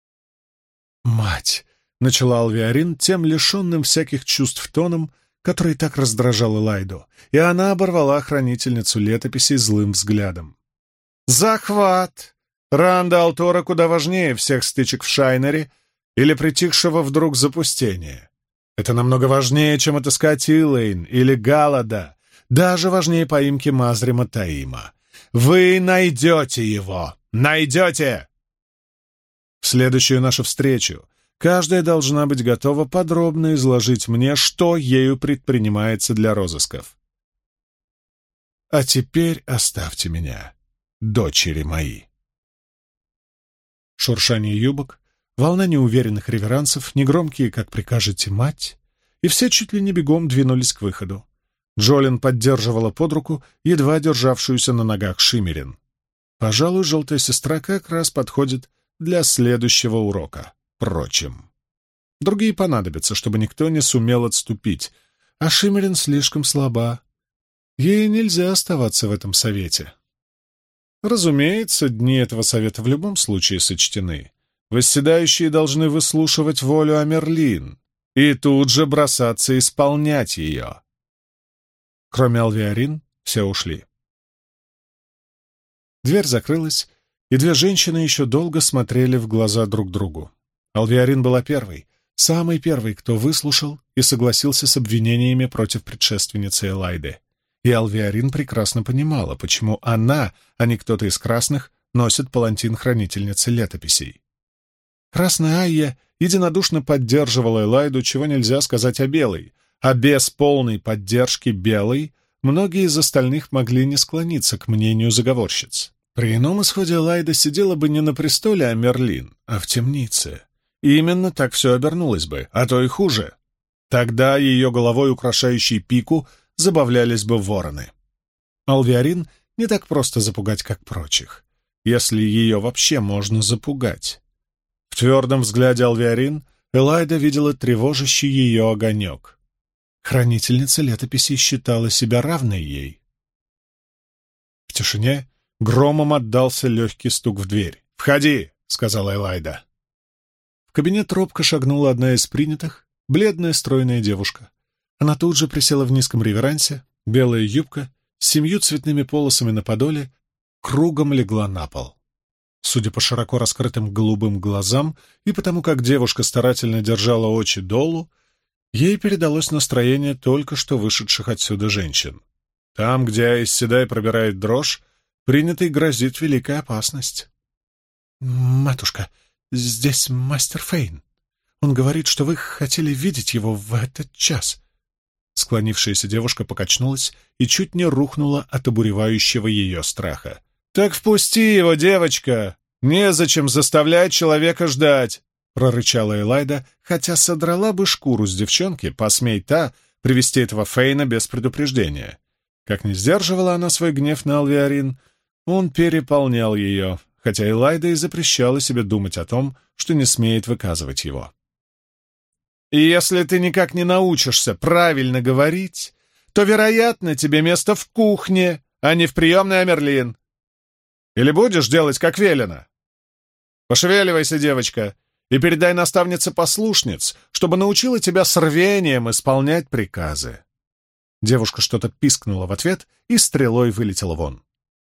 «Мать!» — начала Алвиарин тем лишенным всяких чувств тоном, который так раздражал Элайду, и она оборвала хранительницу летописей злым взглядом. «Захват! Рандал Тора куда важнее всех стычек в Шайнере или притихшего вдруг запустения. Это намного важнее, чем отыскать Илэйн или Галада, даже важнее поимки Мазрима Таима. Вы найдете его! Найдете!» В следующую нашу встречу каждая должна быть готова подробно изложить мне, что ею предпринимается для розысков. А теперь оставьте меня, дочери мои. Шуршание юбок, волна неуверенных реверансов, негромкие, как прикажете, мать, и все чуть ли не бегом двинулись к выходу. Джолин поддерживала под руку едва державшуюся на ногах Шиммерин. Пожалуй, желтая сестра как раз подходит для следующего урока. Впрочем, другие понадобятся, чтобы никто не сумел отступить, а Шиммерин слишком слаба. Ей нельзя оставаться в этом совете. Разумеется, дни этого совета в любом случае сочтены. Восседающие должны выслушивать волю Амерлин и тут же бросаться исполнять ее. Кроме Алвиарин, все ушли. Дверь закрылась, и две женщины еще долго смотрели в глаза друг другу. Алвиарин была первой, самой первой, кто выслушал и согласился с обвинениями против предшественницы Элайды. И Алвиарин прекрасно понимала, почему она, а не кто-то из красных, носит палантин хранительницы летописей. Красная Айя единодушно поддерживала Элайду, чего нельзя сказать о Белой, а без полной поддержки Белой многие из остальных могли не склониться к мнению заговорщиц. При ином исходе Элайда сидела бы не на престоле Амерлин, а в темнице. И именно так все обернулось бы, а то и хуже. Тогда ее головой, украшающей пику, забавлялись бы вороны. Алвиарин не так просто запугать, как прочих, если ее вообще можно запугать. В твердом взгляде Алвиарин Элайда видела тревожащий ее огонек. Хранительница летописей считала себя равной ей. В тишине громом отдался легкий стук в дверь. «Входи!» — сказала Элайда. В кабинет робко шагнула одна из принятых, бледная стройная девушка. Она тут же присела в низком реверансе, белая юбка с семью цветными полосами на подоле кругом легла на пол. Судя по широко раскрытым голубым глазам и потому, как девушка старательно держала очи долу, ей передалось настроение только что вышедших отсюда женщин. Там, где Айс Седай пробирает дрожь, принятой грозит великая опасность. «Матушка, здесь мастер Фейн. Он говорит, что вы хотели видеть его в этот час». Склонившаяся девушка покачнулась и чуть не рухнула от обуревающего ее страха. «Так впусти его, девочка! Незачем заставлять человека ждать!» — прорычала Элайда, хотя содрала бы шкуру с девчонки, посмей та привести этого Фейна без предупреждения. Как не сдерживала она свой гнев на Алвиарин, он переполнял ее, хотя Элайда и запрещала себе думать о том, что не смеет выказывать его. «И если ты никак не научишься правильно говорить, то, вероятно, тебе место в кухне, а не в приемной Амерлин. Или будешь делать, как велено? Пошевеливайся, девочка, и передай наставнице послушниц, чтобы научила тебя с рвением исполнять приказы». Девушка что-то пискнула в ответ и стрелой вылетела вон.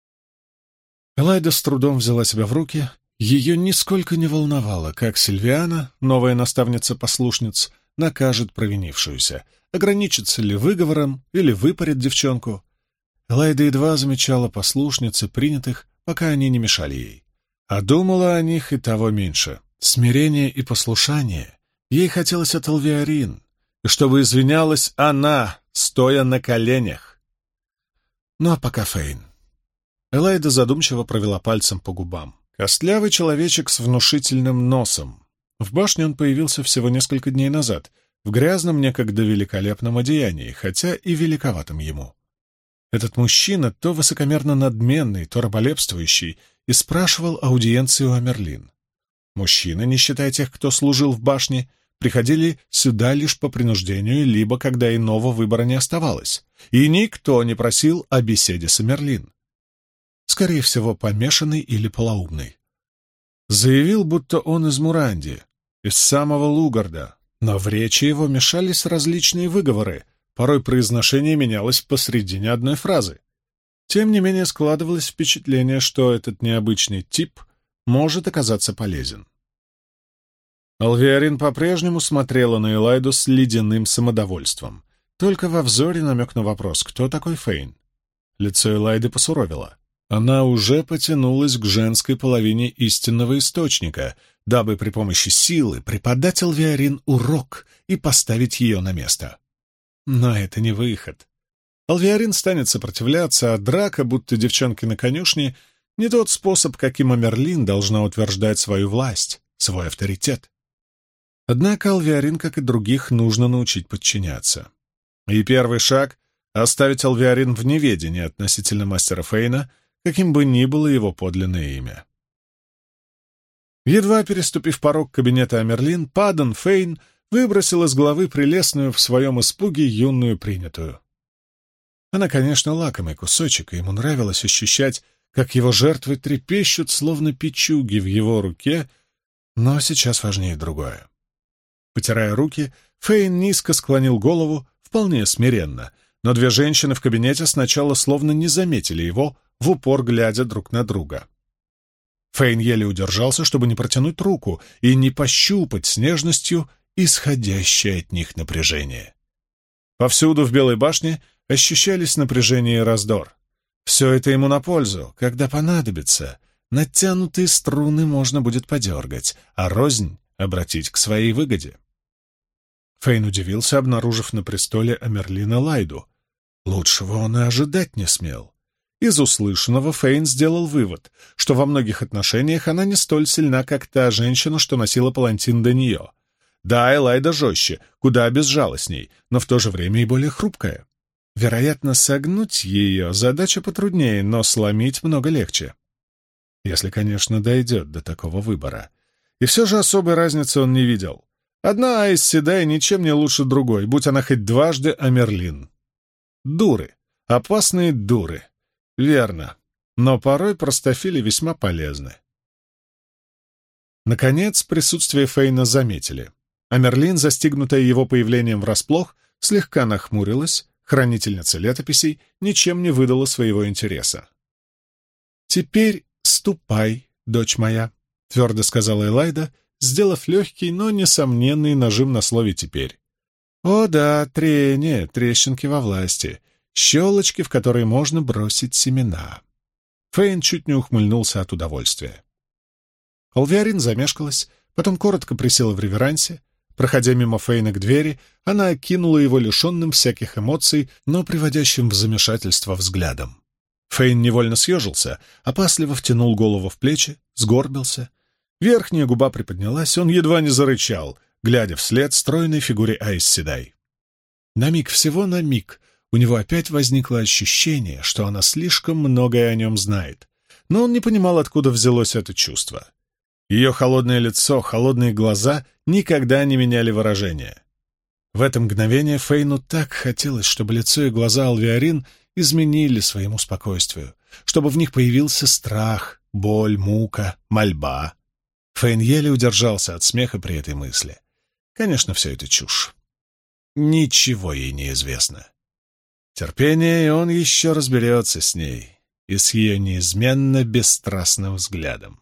Элайда с трудом взяла себя в руки. Ее нисколько не волновало, как Сильвиана, новая наставница послушниц, накажет провинившуюся, ограничится ли выговором или выпарит девчонку. Элайда едва замечала послушницы принятых, пока они не мешали ей. А думала о них и того меньше. Смирение и послушание ей хотелось от Алвиарин, и чтобы извинялась она, стоя на коленях. Ну а пока Фейн. Элайда задумчиво провела пальцем по губам. Костлявый человечек с внушительным носом. В башне он появился всего несколько дней назад, в грязном, некогда великолепном одеянии, хотя и великоватом ему. Этот мужчина, то высокомерно надменный, то раболепствующий, и спрашивал аудиенцию у Амерлин. Мужчины, не считая тех, кто служил в башне, приходили сюда лишь по принуждению, либо когда иного выбора не оставалось, и никто не просил о беседе с Амерлин. Скорее всего, помешанный или полоумный. Заявил, будто он из Муранди, из самого Лугарда, но в речи его мешались различные выговоры, порой произношение менялось посредине одной фразы. Тем не менее, складывалось впечатление, что этот необычный тип может оказаться полезен. Алвиарин по-прежнему смотрела на Элайду с ледяным самодовольством. Только во взоре намек на вопрос, кто такой Фейн. Лицо Элайды посуровило. Она уже потянулась к женской половине истинного источника, дабы при помощи силы преподать Алвиарин урок и поставить ее на место. Но это не выход. Алвиарин станет сопротивляться, а драка, будто девчонки на конюшне, не тот способ, каким Амерлин должна утверждать свою власть, свой авторитет. Однако Алвиарин, как и других, нужно научить подчиняться. И первый шаг — оставить Алвиарин в неведении относительно мастера Фейна, каким бы ни было его подлинное имя. Едва переступив порог кабинета Амерлин, Падан Фейн выбросил из головы прелестную в своем испуге юную принятую. Она, конечно, лакомый кусочек, и ему нравилось ощущать, как его жертвы трепещут, словно печуги в его руке, но сейчас важнее другое. Потирая руки, Фейн низко склонил голову, вполне смиренно, но две женщины в кабинете сначала словно не заметили его, в упор глядя друг на друга. Фейн еле удержался, чтобы не протянуть руку и не пощупать с нежностью исходящее от них напряжение. Повсюду в Белой башне ощущались напряжение и раздор. Все это ему на пользу. Когда понадобится, натянутые струны можно будет подергать, а рознь обратить к своей выгоде. Фейн удивился, обнаружив на престоле Амерлин Элайду. Лучшего он и ожидать не смел. Из услышанного Фейн сделал вывод, что во многих отношениях она не столь сильна, как та женщина, что носила палантин до нее. Да, Элайда жестче, куда безжалостней, но в то же время и более хрупкая. Вероятно, согнуть ее задача потруднее, но сломить много легче. Если, конечно, дойдет до такого выбора. И все же особой разницы он не видел. Одна Айс Седай ничем не лучше другой, будь она хоть дважды Амерлин. Дуры. Опасные дуры. Верно. Но порой простофили весьма полезны. Наконец, присутствие Фейна заметили. Амерлин, застигнутая его появлением врасплох, слегка нахмурилась, хранительница летописей ничем не выдала своего интереса. «Теперь ступай, дочь моя», — твердо сказала Элайда, сделав легкий, но несомненный нажим на слове «теперь». О да, трение, трещинки во власти, щелочки, в которые можно бросить семена. Фейн чуть не ухмыльнулся от удовольствия. Алвиарин замешкалась, потом коротко присела в реверансе. Проходя мимо Фейна к двери, она окинула его лишенным всяких эмоций, но приводящим в замешательство взглядом. Фейн невольно съежился, опасливо втянул голову в плечи, сгорбился. Верхняя губа приподнялась, он едва не зарычал, глядя вслед стройной фигуре Айс Седай. На миг, всего на миг, у него опять возникло ощущение, что она слишком многое о нем знает, но он не понимал, откуда взялось это чувство. Ее холодное лицо, холодные глаза никогда не меняли выражения. В это мгновение Фейну так хотелось, чтобы лицо и глаза Алвиарин изменили своему спокойствию, чтобы в них появился страх, боль, мука, мольба. Фейн еле удержался от смеха при этой мысли. Конечно, все это чушь. Ничего ей не известно. Терпение, и он еще разберется с ней и с ее неизменно бесстрастным взглядом.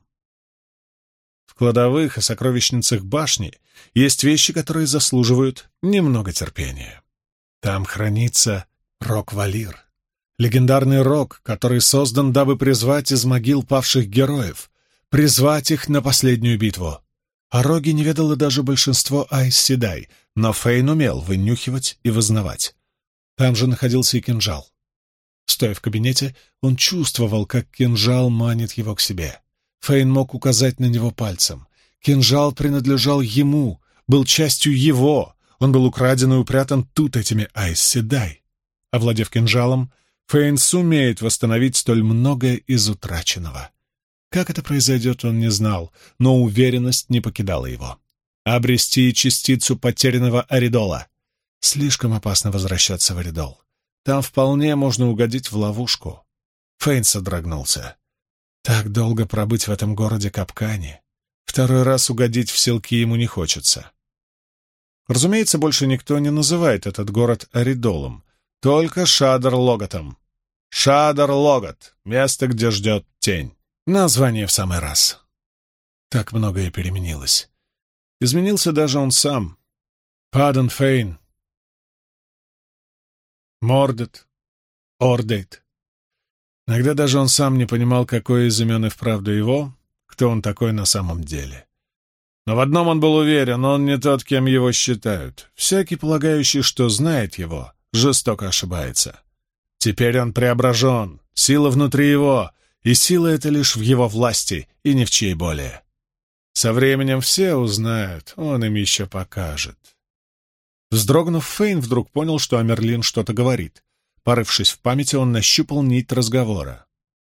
В кладовых и сокровищницах башни есть вещи, которые заслуживают немного терпения. Там хранится Рок-Валир, легендарный рог, который создан, дабы призвать из могил павших героев, призвать их на последнюю битву. О роге не ведало даже большинство Айс Седай, но Фейн умел вынюхивать и вызнавать. Там же находился и кинжал. Стоя в кабинете, он чувствовал, как кинжал манит его к себе. Фейн мог указать на него пальцем. Кинжал принадлежал ему, был частью его. Он был украден и упрятан тут этими Айс Седай. Овладев кинжалом, Фейн сумеет восстановить столь многое из утраченного. Как это произойдет, он не знал, но уверенность не покидала его. Обрести частицу потерянного Аридола. Слишком опасно возвращаться в Аридол. Там вполне можно угодить в ловушку. Фейн содрогнулся. Так долго пробыть в этом городе-капкане. Второй раз угодить в селки ему не хочется. Разумеется, больше никто не называет этот город Аридолом, только Шадр-Логотом. Шадр-Логот — место, где ждет тень. Название в самый раз. Так многое переменилось. Изменился даже он сам. Падан Фейн. Мордет. Ордейт. Иногда даже он сам не понимал, какое из имен и вправду его, кто он такой на самом деле. Но в одном он был уверен, он не тот, кем его считают. Всякий, полагающий, что знает его, жестоко ошибается. Теперь он преображен, сила внутри его, и сила эта лишь в его власти и ни в чьей более. Со временем все узнают, он им еще покажет. Вздрогнув, Фейн вдруг понял, что Амерлин что-то говорит. Порывшись в памяти, он нащупал нить разговора.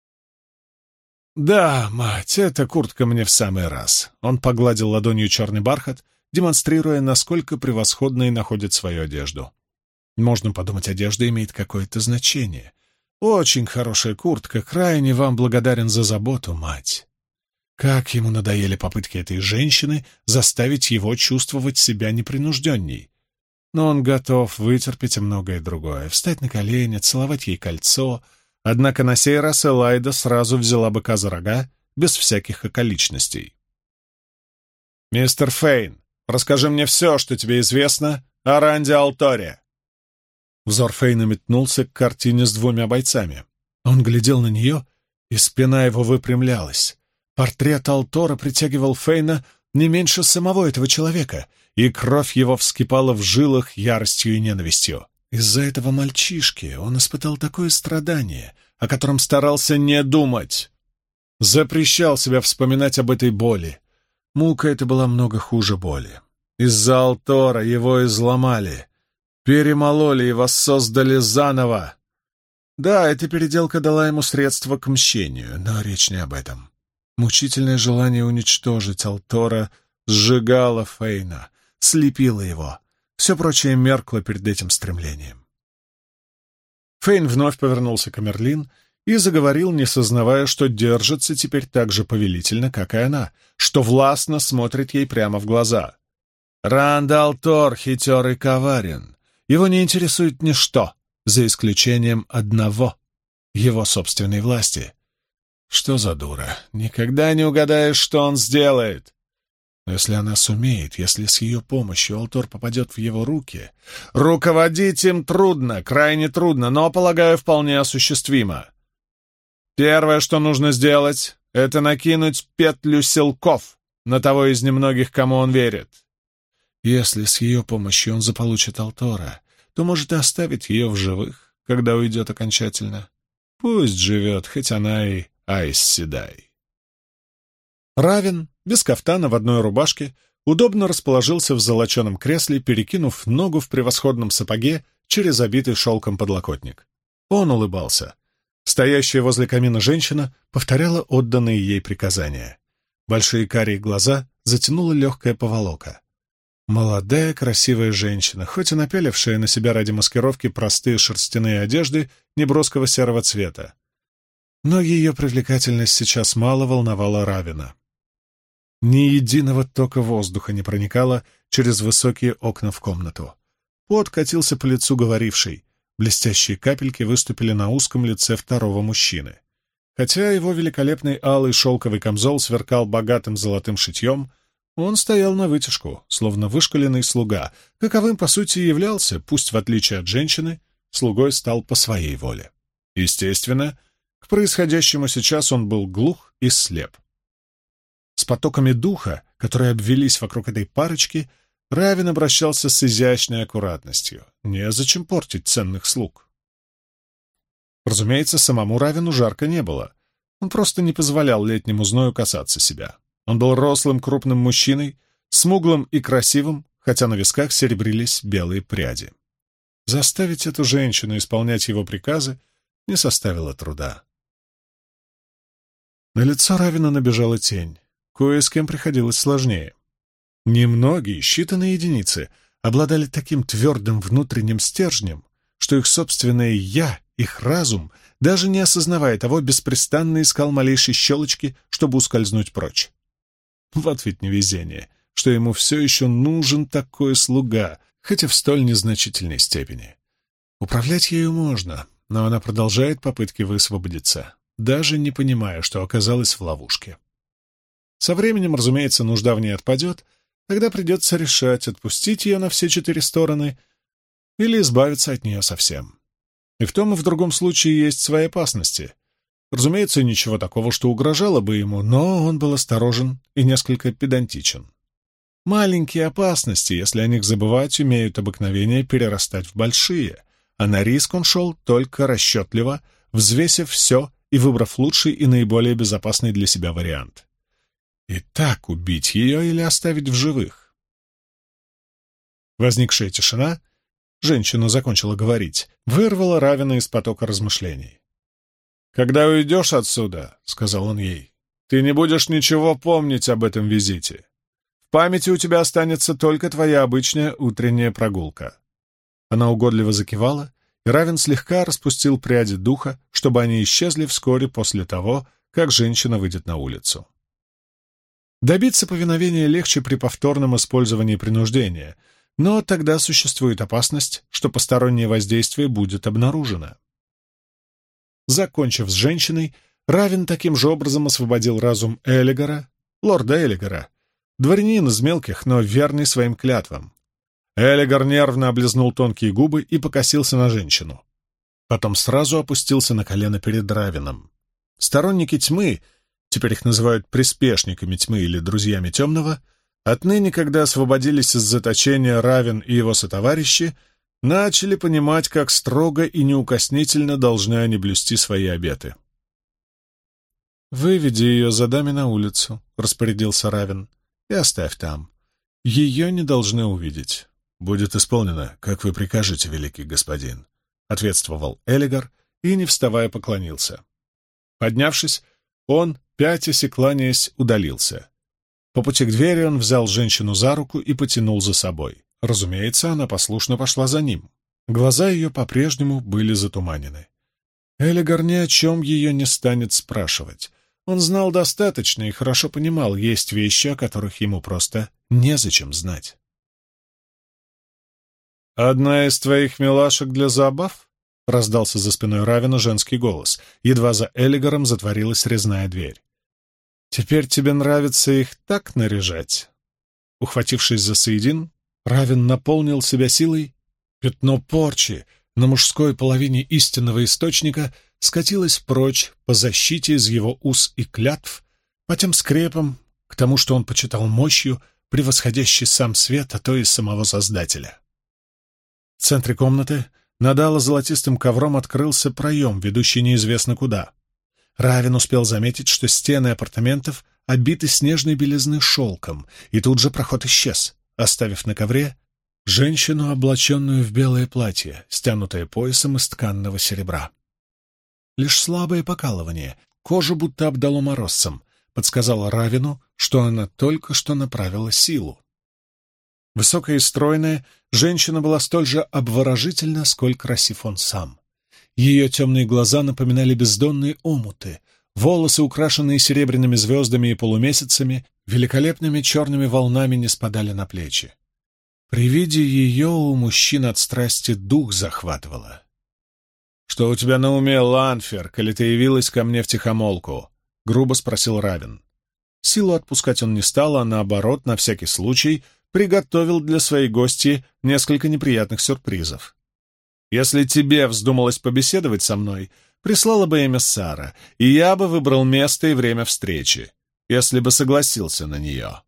«Да, мать, эта куртка мне в самый раз». Он погладил ладонью черный бархат, демонстрируя, насколько превосходной находит свою одежду. Можно подумать, одежда имеет какое-то значение. Очень хорошая куртка, крайне вам благодарен за заботу, мать. Как ему надоели попытки этой женщины заставить его чувствовать себя непринужденней. Но он готов вытерпеть многое другое, встать на колени, целовать ей кольцо. Однако на сей раз Элайда сразу взяла быка за рога, без всяких околичностей. «Мистер Фейн, расскажи мне все, что тебе известно о Ранди Алторе». Взор Фейна метнулся к картине с двумя бойцами. Он глядел на нее, и спина его выпрямлялась. Портрет Алтора притягивал Фейна не меньше самого этого человека, и кровь его вскипала в жилах яростью и ненавистью. Из-за этого мальчишки он испытал такое страдание, о котором старался не думать. Запрещал себя вспоминать об этой боли. Мука эта была много хуже боли. Из-за Алтора его изломали, перемололи и воссоздали заново. Да, эта переделка дала ему средства к мщению, но речь не об этом. Мучительное желание уничтожить Алтора сжигало Фейна, слепило его. Все прочее меркло перед этим стремлением. Фейн вновь повернулся к Амерлин и заговорил, не сознавая, что держится теперь так же повелительно, как и она, что властно смотрит ей прямо в глаза. «Ранд Алтор хитер и коварен. Его не интересует ничто, за исключением одного — его собственной власти». Что за дура? Никогда не угадаешь, что он сделает. Но если она сумеет, если с ее помощью Алтор попадет в его руки, руководить им трудно, крайне трудно, но, полагаю, вполне осуществимо. Первое, что нужно сделать, это накинуть петлю силков на того из немногих, кому он верит. Если с ее помощью он заполучит Алтора, то может и оставить ее в живых, когда уйдет окончательно. Пусть живет, хоть она и Айс Седай. Равен, без кафтана, в одной рубашке, удобно расположился в золоченом кресле, перекинув ногу в превосходном сапоге через обитый шелком подлокотник. Он улыбался. Стоящая возле камина женщина повторяла отданные ей приказания. Большие карие глаза затянула легкая поволока. Молодая, красивая женщина, хоть и напялившая на себя ради маскировки простые шерстяные одежды неброского серого цвета. Но ее привлекательность сейчас мало волновала Равена. Ни единого тока воздуха не проникало через высокие окна в комнату. Пот катился по лицу говорившей, блестящие капельки выступили на узком лице второго мужчины. Хотя его великолепный алый шелковый камзол сверкал богатым золотым шитьем, он стоял навытяжку, словно вышколенный слуга, каковым, по сути, и являлся, пусть в отличие от женщины, слугой стал по своей воле. Естественно, к происходящему сейчас он был глух и слеп. С потоками духа, которые обвелись вокруг этой парочки, Равен обращался с изящной аккуратностью. Незачем портить ценных слуг. Разумеется, самому Равену жарко не было. Он просто не позволял летнему зною касаться себя. Он был рослым, крупным мужчиной, смуглым и красивым, хотя на висках серебрились белые пряди. Заставить эту женщину исполнять его приказы не составило труда. На лицо Равена набежала тень. Кое с кем приходилось сложнее. Немногие, считанные единицы, обладали таким твердым внутренним стержнем, что их собственное «я», их разум, даже не осознавая того, беспрестанно искал малейшей щелочки, чтобы ускользнуть прочь. Вот ведь невезение, что ему все еще нужен такой слуга, хотя в столь незначительной степени. Управлять ею можно, но она продолжает попытки высвободиться, даже не понимая, что оказалась в ловушке. Со временем, разумеется, нужда в ней отпадет, тогда придется решать, отпустить ее на все четыре стороны или избавиться от нее совсем. И в том и в другом случае есть свои опасности. Разумеется, ничего такого, что угрожало бы ему, но он был осторожен и несколько педантичен. Маленькие опасности, если о них забывать, имеют обыкновение перерастать в большие, а на риск он шел только расчетливо, взвесив все и выбрав лучший и наиболее безопасный для себя вариант. И так убить ее или оставить в живых? Возникшая тишина, женщина закончила говорить, вырвала Равена из потока размышлений. «Когда уйдешь отсюда, — сказал он ей, — ты не будешь ничего помнить об этом визите. В памяти у тебя останется только твоя обычная утренняя прогулка». Она угодливо закивала, и Равен слегка распустил пряди духа, чтобы они исчезли вскоре после того, как женщина выйдет на улицу. Добиться повиновения легче при повторном использовании принуждения, но тогда существует опасность, что постороннее воздействие будет обнаружено. Закончив с женщиной, Равен таким же образом освободил разум Элигора, лорда Элигора, дворянин из мелких, но верный своим клятвам. Элигор нервно облизнул тонкие губы и покосился на женщину. Потом сразу опустился на колено перед Равеном. Сторонники тьмы, теперь их называют приспешниками тьмы или друзьями темного, отныне, когда освободились из заточения Равен и его сотоварищи, начали понимать, как строго и неукоснительно должны они блюсти свои обеты. «Выведи ее за даме на улицу», — распорядился Равен, — «и оставь там. Ее не должны увидеть». «Будет исполнено, как вы прикажете, великий господин», — ответствовал Элигор и, не вставая, поклонился. Поднявшись, он, пятясь и кланяясь, удалился. По пути к двери он взял женщину за руку и потянул за собой. Разумеется, она послушно пошла за ним. Глаза ее по-прежнему были затуманены. Элигор ни о чем ее не станет спрашивать. Он знал достаточно и хорошо понимал, есть вещи, о которых ему просто незачем знать. «Одна из твоих милашек для забав?» — раздался за спиной Равена женский голос. Едва за Элигором затворилась резная дверь. «Теперь тебе нравится их так наряжать?» Ухватившись за соедин, Равен наполнил себя силой. Пятно порчи, на мужской половине истинного источника скатилась прочь по защите из его уз и клятв, по тем скрепам, к тому, что он почитал мощью, превосходящей сам свет, а то и самого Создателя. В центре комнаты над ало-золотистым ковром открылся проем, ведущий неизвестно куда. Равен успел заметить, что стены апартаментов обиты снежной белизны шелком, и тут же проход исчез, оставив на ковре женщину, облаченную в белое платье, стянутое поясом из тканного серебра. Лишь слабое покалывание, кожу будто обдало морозцем, подсказало Равину, что она только что направила силу. Высокая и стройная, женщина была столь же обворожительна, сколь красив он сам. Ее темные глаза напоминали бездонные омуты, волосы, украшенные серебряными звездами и полумесяцами, великолепными черными волнами не спадали на плечи. При виде ее у мужчин от страсти дух захватывало. «Что у тебя на уме, Ланфер, коли ты явилась ко мне втихомолку?» — грубо спросил Равен. Силу отпускать он не стал, а наоборот, на всякий случай, приготовил для своей гости несколько неприятных сюрпризов. «Если тебе вздумалось побеседовать со мной, прислала бы эмиссара, и я бы выбрал место и время встречи, если бы согласился на нее».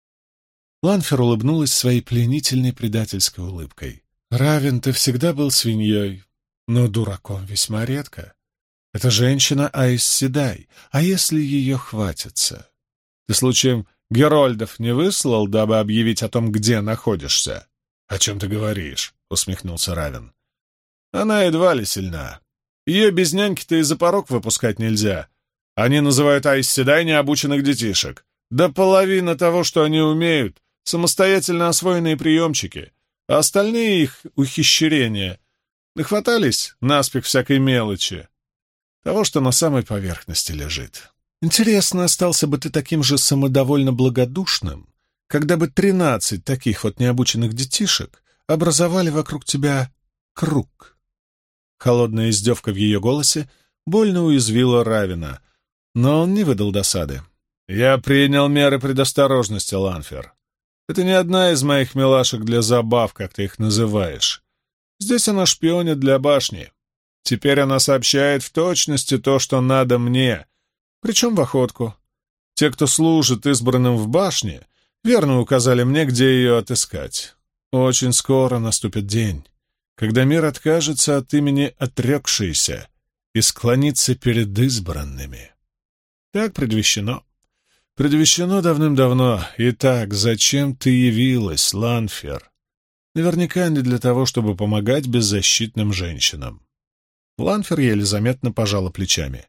Ланфер улыбнулась своей пленительной предательской улыбкой. «Равен, ты всегда был свиньей, но дураком весьма редко. Это женщина Айс Седай, а если ее хватится? Ты случаем Герольдов не выслал, дабы объявить о том, где находишься?» «О чем ты говоришь?» — усмехнулся Равен. «Она едва ли сильна. Ее без няньки-то и за порог выпускать нельзя. Они называют Айс Седай необученных детишек. Да половина того, что они умеют, самостоятельно освоенные приемчики, а остальные их ухищрения нахватались наспех всякой мелочи, того, что на самой поверхности лежит. Интересно, остался бы ты таким же самодовольно благодушным, когда бы тринадцать таких вот необученных детишек образовали вокруг тебя круг?» Холодная издевка в ее голосе больно уязвила Равена, но он не выдал досады. «Я принял меры предосторожности, Ланфер. Это не одна из моих милашек для забав, как ты их называешь. Здесь она шпионит для башни. Теперь она сообщает в точности то, что надо мне, причем в охотку. Те, кто служит избранным в башне, верно указали мне, где ее отыскать. Очень скоро наступит день, когда мир откажется от имени отрекшейся и склонится перед избранными. Так предвещено. Предвещено давным-давно. Итак, зачем ты явилась, Ланфер? Наверняка не для того, чтобы помогать беззащитным женщинам». Ланфер еле заметно пожала плечами.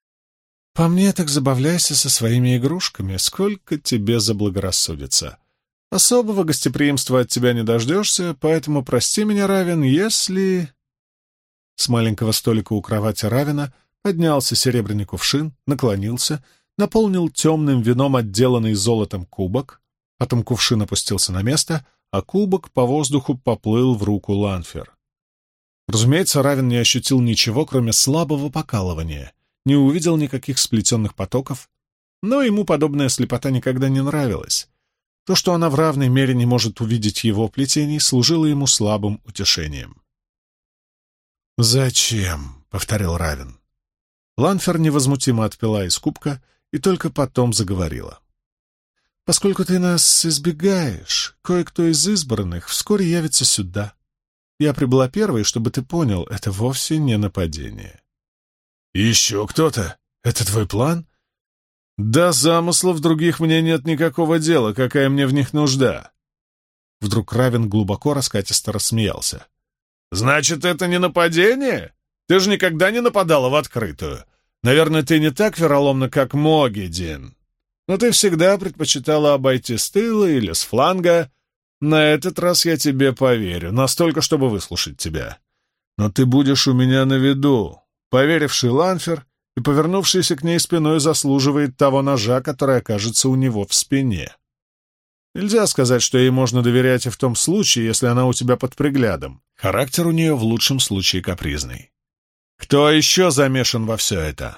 «По мне, так забавляйся со своими игрушками, сколько тебе заблагорассудится. Особого гостеприимства от тебя не дождешься, поэтому прости меня, Равен, если...» С маленького столика у кровати Равена поднялся серебряный кувшин, наклонился, наполнил темным вином отделанный золотом кубок, потом кувшин опустился на место, а кубок по воздуху поплыл в руку Ланфер. Разумеется, Равен не ощутил ничего, кроме слабого покалывания, не увидел никаких сплетенных потоков, но ему подобная слепота никогда не нравилась. То, что она в равной мере не может увидеть его плетений, служило ему слабым утешением. «Зачем?» — повторил Равен. Ланфер невозмутимо отпила из кубка и только потом заговорила. «Поскольку ты нас избегаешь, кое-кто из избранных вскоре явится сюда. Я прибыла первой, чтобы ты понял, это вовсе не нападение». «Еще кто-то? Это твой план?» «Да замыслов других мне нет никакого дела, какая мне в них нужда». Вдруг Равен глубоко раскатисто рассмеялся. «Значит, это не нападение? Ты же никогда не нападала в открытую. Наверное, ты не так вероломна, как Могедин. Но ты всегда предпочитала обойти с тыла или с фланга. На этот раз я тебе поверю, настолько, чтобы выслушать тебя. Но ты будешь у меня на виду. Поверивший Ланфер и повернувшийся к ней спиной заслуживает того ножа, который окажется у него в спине. Нельзя сказать, что ей можно доверять и в том случае, если она у тебя под приглядом. Характер у нее в лучшем случае капризный. Кто еще замешан во все это?»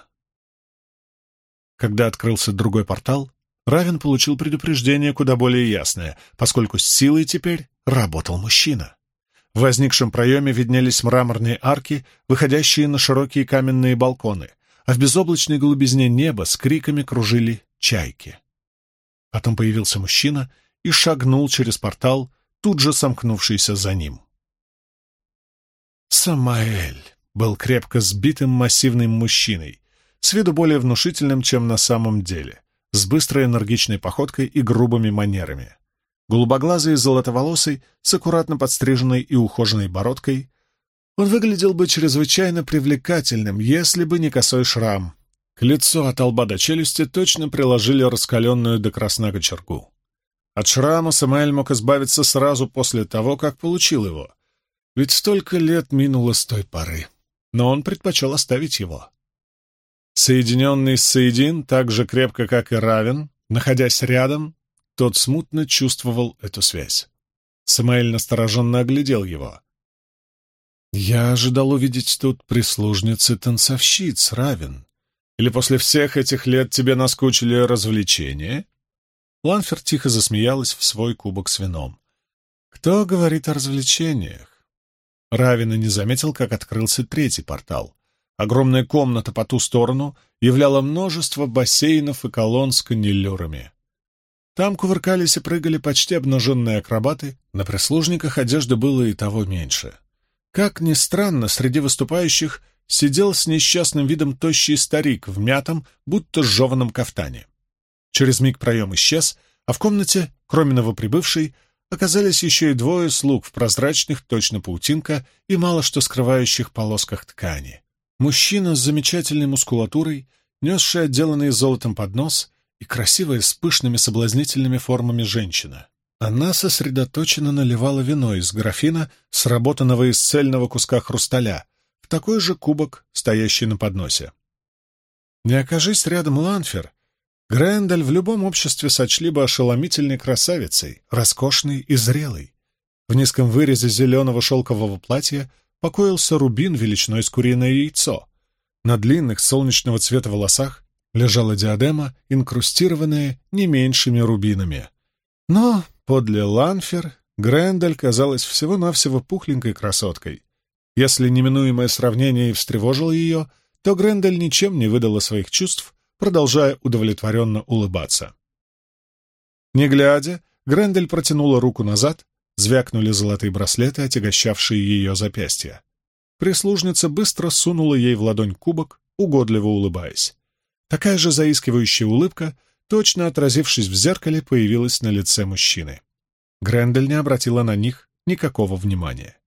Когда открылся другой портал, Равен получил предупреждение куда более ясное, поскольку с силой теперь работал мужчина. В возникшем проеме виднелись мраморные арки, выходящие на широкие каменные балконы, а в безоблачной голубизне неба с криками кружили чайки. Потом появился мужчина и шагнул через портал, тут же сомкнувшийся за ним. Самаэль был крепко сбитым массивным мужчиной, с виду более внушительным, чем на самом деле, с быстрой энергичной походкой и грубыми манерами. Голубоглазый и золотоволосый, с аккуратно подстриженной и ухоженной бородкой, он выглядел бы чрезвычайно привлекательным, если бы не косой шрам. К лицу от лба до челюсти точно приложили раскаленную до красна кочергу. От шрама Самаэль мог избавиться сразу после того, как получил его, ведь столько лет минуло с той поры, но он предпочел оставить его. Соединенный с Саидин так же крепко, как и Равен, находясь рядом, тот смутно чувствовал эту связь. Самаэль настороженно оглядел его. «Я ожидал увидеть тут прислужницы-танцовщиц, Равен. Или после всех этих лет тебе наскучили развлечения?» Ланфер тихо засмеялась в свой кубок с вином. «Кто говорит о развлечениях?» Равен и не заметил, как открылся третий портал. Огромная комната по ту сторону являла множество бассейнов и колонн с каннелюрами. Там кувыркались и прыгали почти обнаженные акробаты, на прислужниках одежды было и того меньше. Как ни странно, среди выступающих сидел с несчастным видом тощий старик в мятом, будто сжеванном кафтане. Через миг проем исчез, а в комнате, кроме новоприбывшей, оказались еще и двое слуг в прозрачных, точно паутинка, и мало что скрывающих полосках ткани. Мужчина с замечательной мускулатурой, несший отделанный золотом поднос, и красивая с пышными соблазнительными формами женщина. Она сосредоточенно наливала вино из графина, сработанного из цельного куска хрусталя, в такой же кубок, стоящий на подносе. Не окажись рядом Ланфер, Грендель в любом обществе сочли бы ошеломительной красавицей, роскошной и зрелой. В низком вырезе зеленого шелкового платья покоился рубин величиной с куриное яйцо. На длинных солнечного цвета волосах лежала диадема, инкрустированная не меньшими рубинами. Но подле Ланфер Грендель казалась всего-навсего пухленькой красоткой. Если неминуемое сравнение и встревожило ее, то Грендель ничем не выдала своих чувств, продолжая удовлетворенно улыбаться. Не глядя, Грендель протянула руку назад, звякнули золотые браслеты, отягощавшие ее запястья. Прислужница быстро сунула ей в ладонь кубок, угодливо улыбаясь. Такая же заискивающая улыбка, точно отразившись в зеркале, появилась на лице мужчины. Грендель не обратила на них никакого внимания.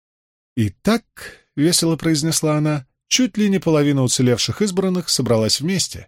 «Итак», — весело произнесла она, — чуть ли не половина уцелевших избранных собралась вместе.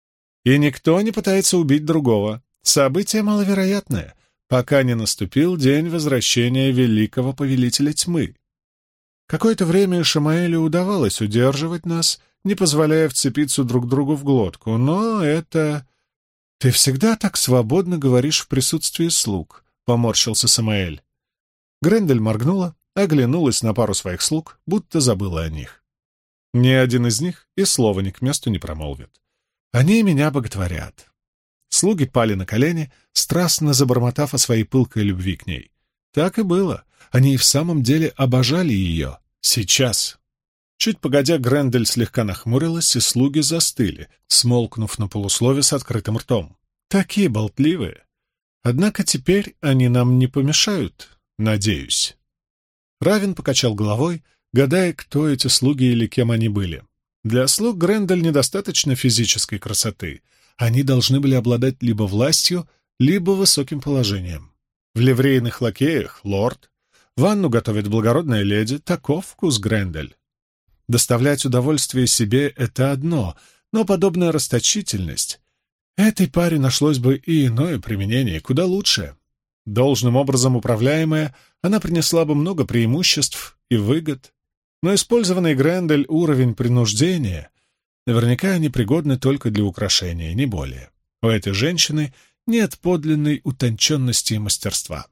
И никто не пытается убить другого. Событие маловероятное, пока не наступил день возвращения великого повелителя тьмы. Какое-то время Шамаэлю удавалось удерживать нас, не позволяя вцепиться друг другу в глотку, но это... «Ты всегда так свободно говоришь в присутствии слуг», — поморщился Самаэль. Грендель моргнула, оглянулась на пару своих слуг, будто забыла о них. Ни один из них и слова ни к месту не промолвит. Они меня боготворят. Слуги пали на колени, страстно забормотав о своей пылкой любви к ней. Так и было. Они и в самом деле обожали ее. Сейчас. Чуть погодя, Грендель слегка нахмурилась, и слуги застыли, смолкнув на полуслове с открытым ртом. Такие болтливые. Однако теперь они нам не помешают, надеюсь. Равен покачал головой, гадая, кто эти слуги или кем они были. Для слуг Грендель недостаточно физической красоты. Они должны были обладать либо властью, либо высоким положением. В ливрейных лакеях — лорд. Ванну готовит благородная леди. Таков вкус Грендель. Доставлять удовольствие себе — это одно, но подобная расточительность... Этой паре нашлось бы и иное применение, куда лучшее. Должным образом управляемая, она принесла бы много преимуществ и выгод, но использованный Грендель уровень принуждения наверняка непригодны только для украшения, не более. У этой женщины нет подлинной утонченности и мастерства.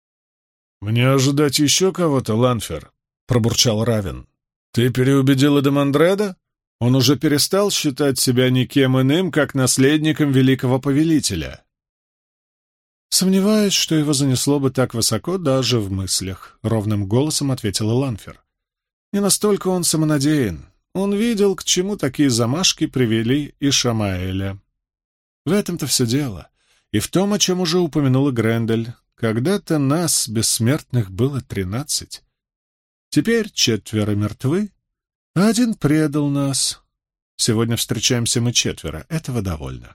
«Мне ожидать еще кого-то, Ланфер?» — пробурчал Равен. «Ты переубедила Демандреда? Он уже перестал считать себя никем иным, как наследником великого повелителя». «Сомневаюсь, что его занесло бы так высоко даже в мыслях», — ровным голосом ответила Ланфер. «Не настолько он самонадеян. Он видел, к чему такие замашки привели и Шамаэля. В этом-то все дело. И в том, о чем уже упомянула Грендель. Когда-то нас, бессмертных, было тринадцать. Теперь четверо мертвы, а один предал нас. Сегодня встречаемся мы четверо. Этого довольно».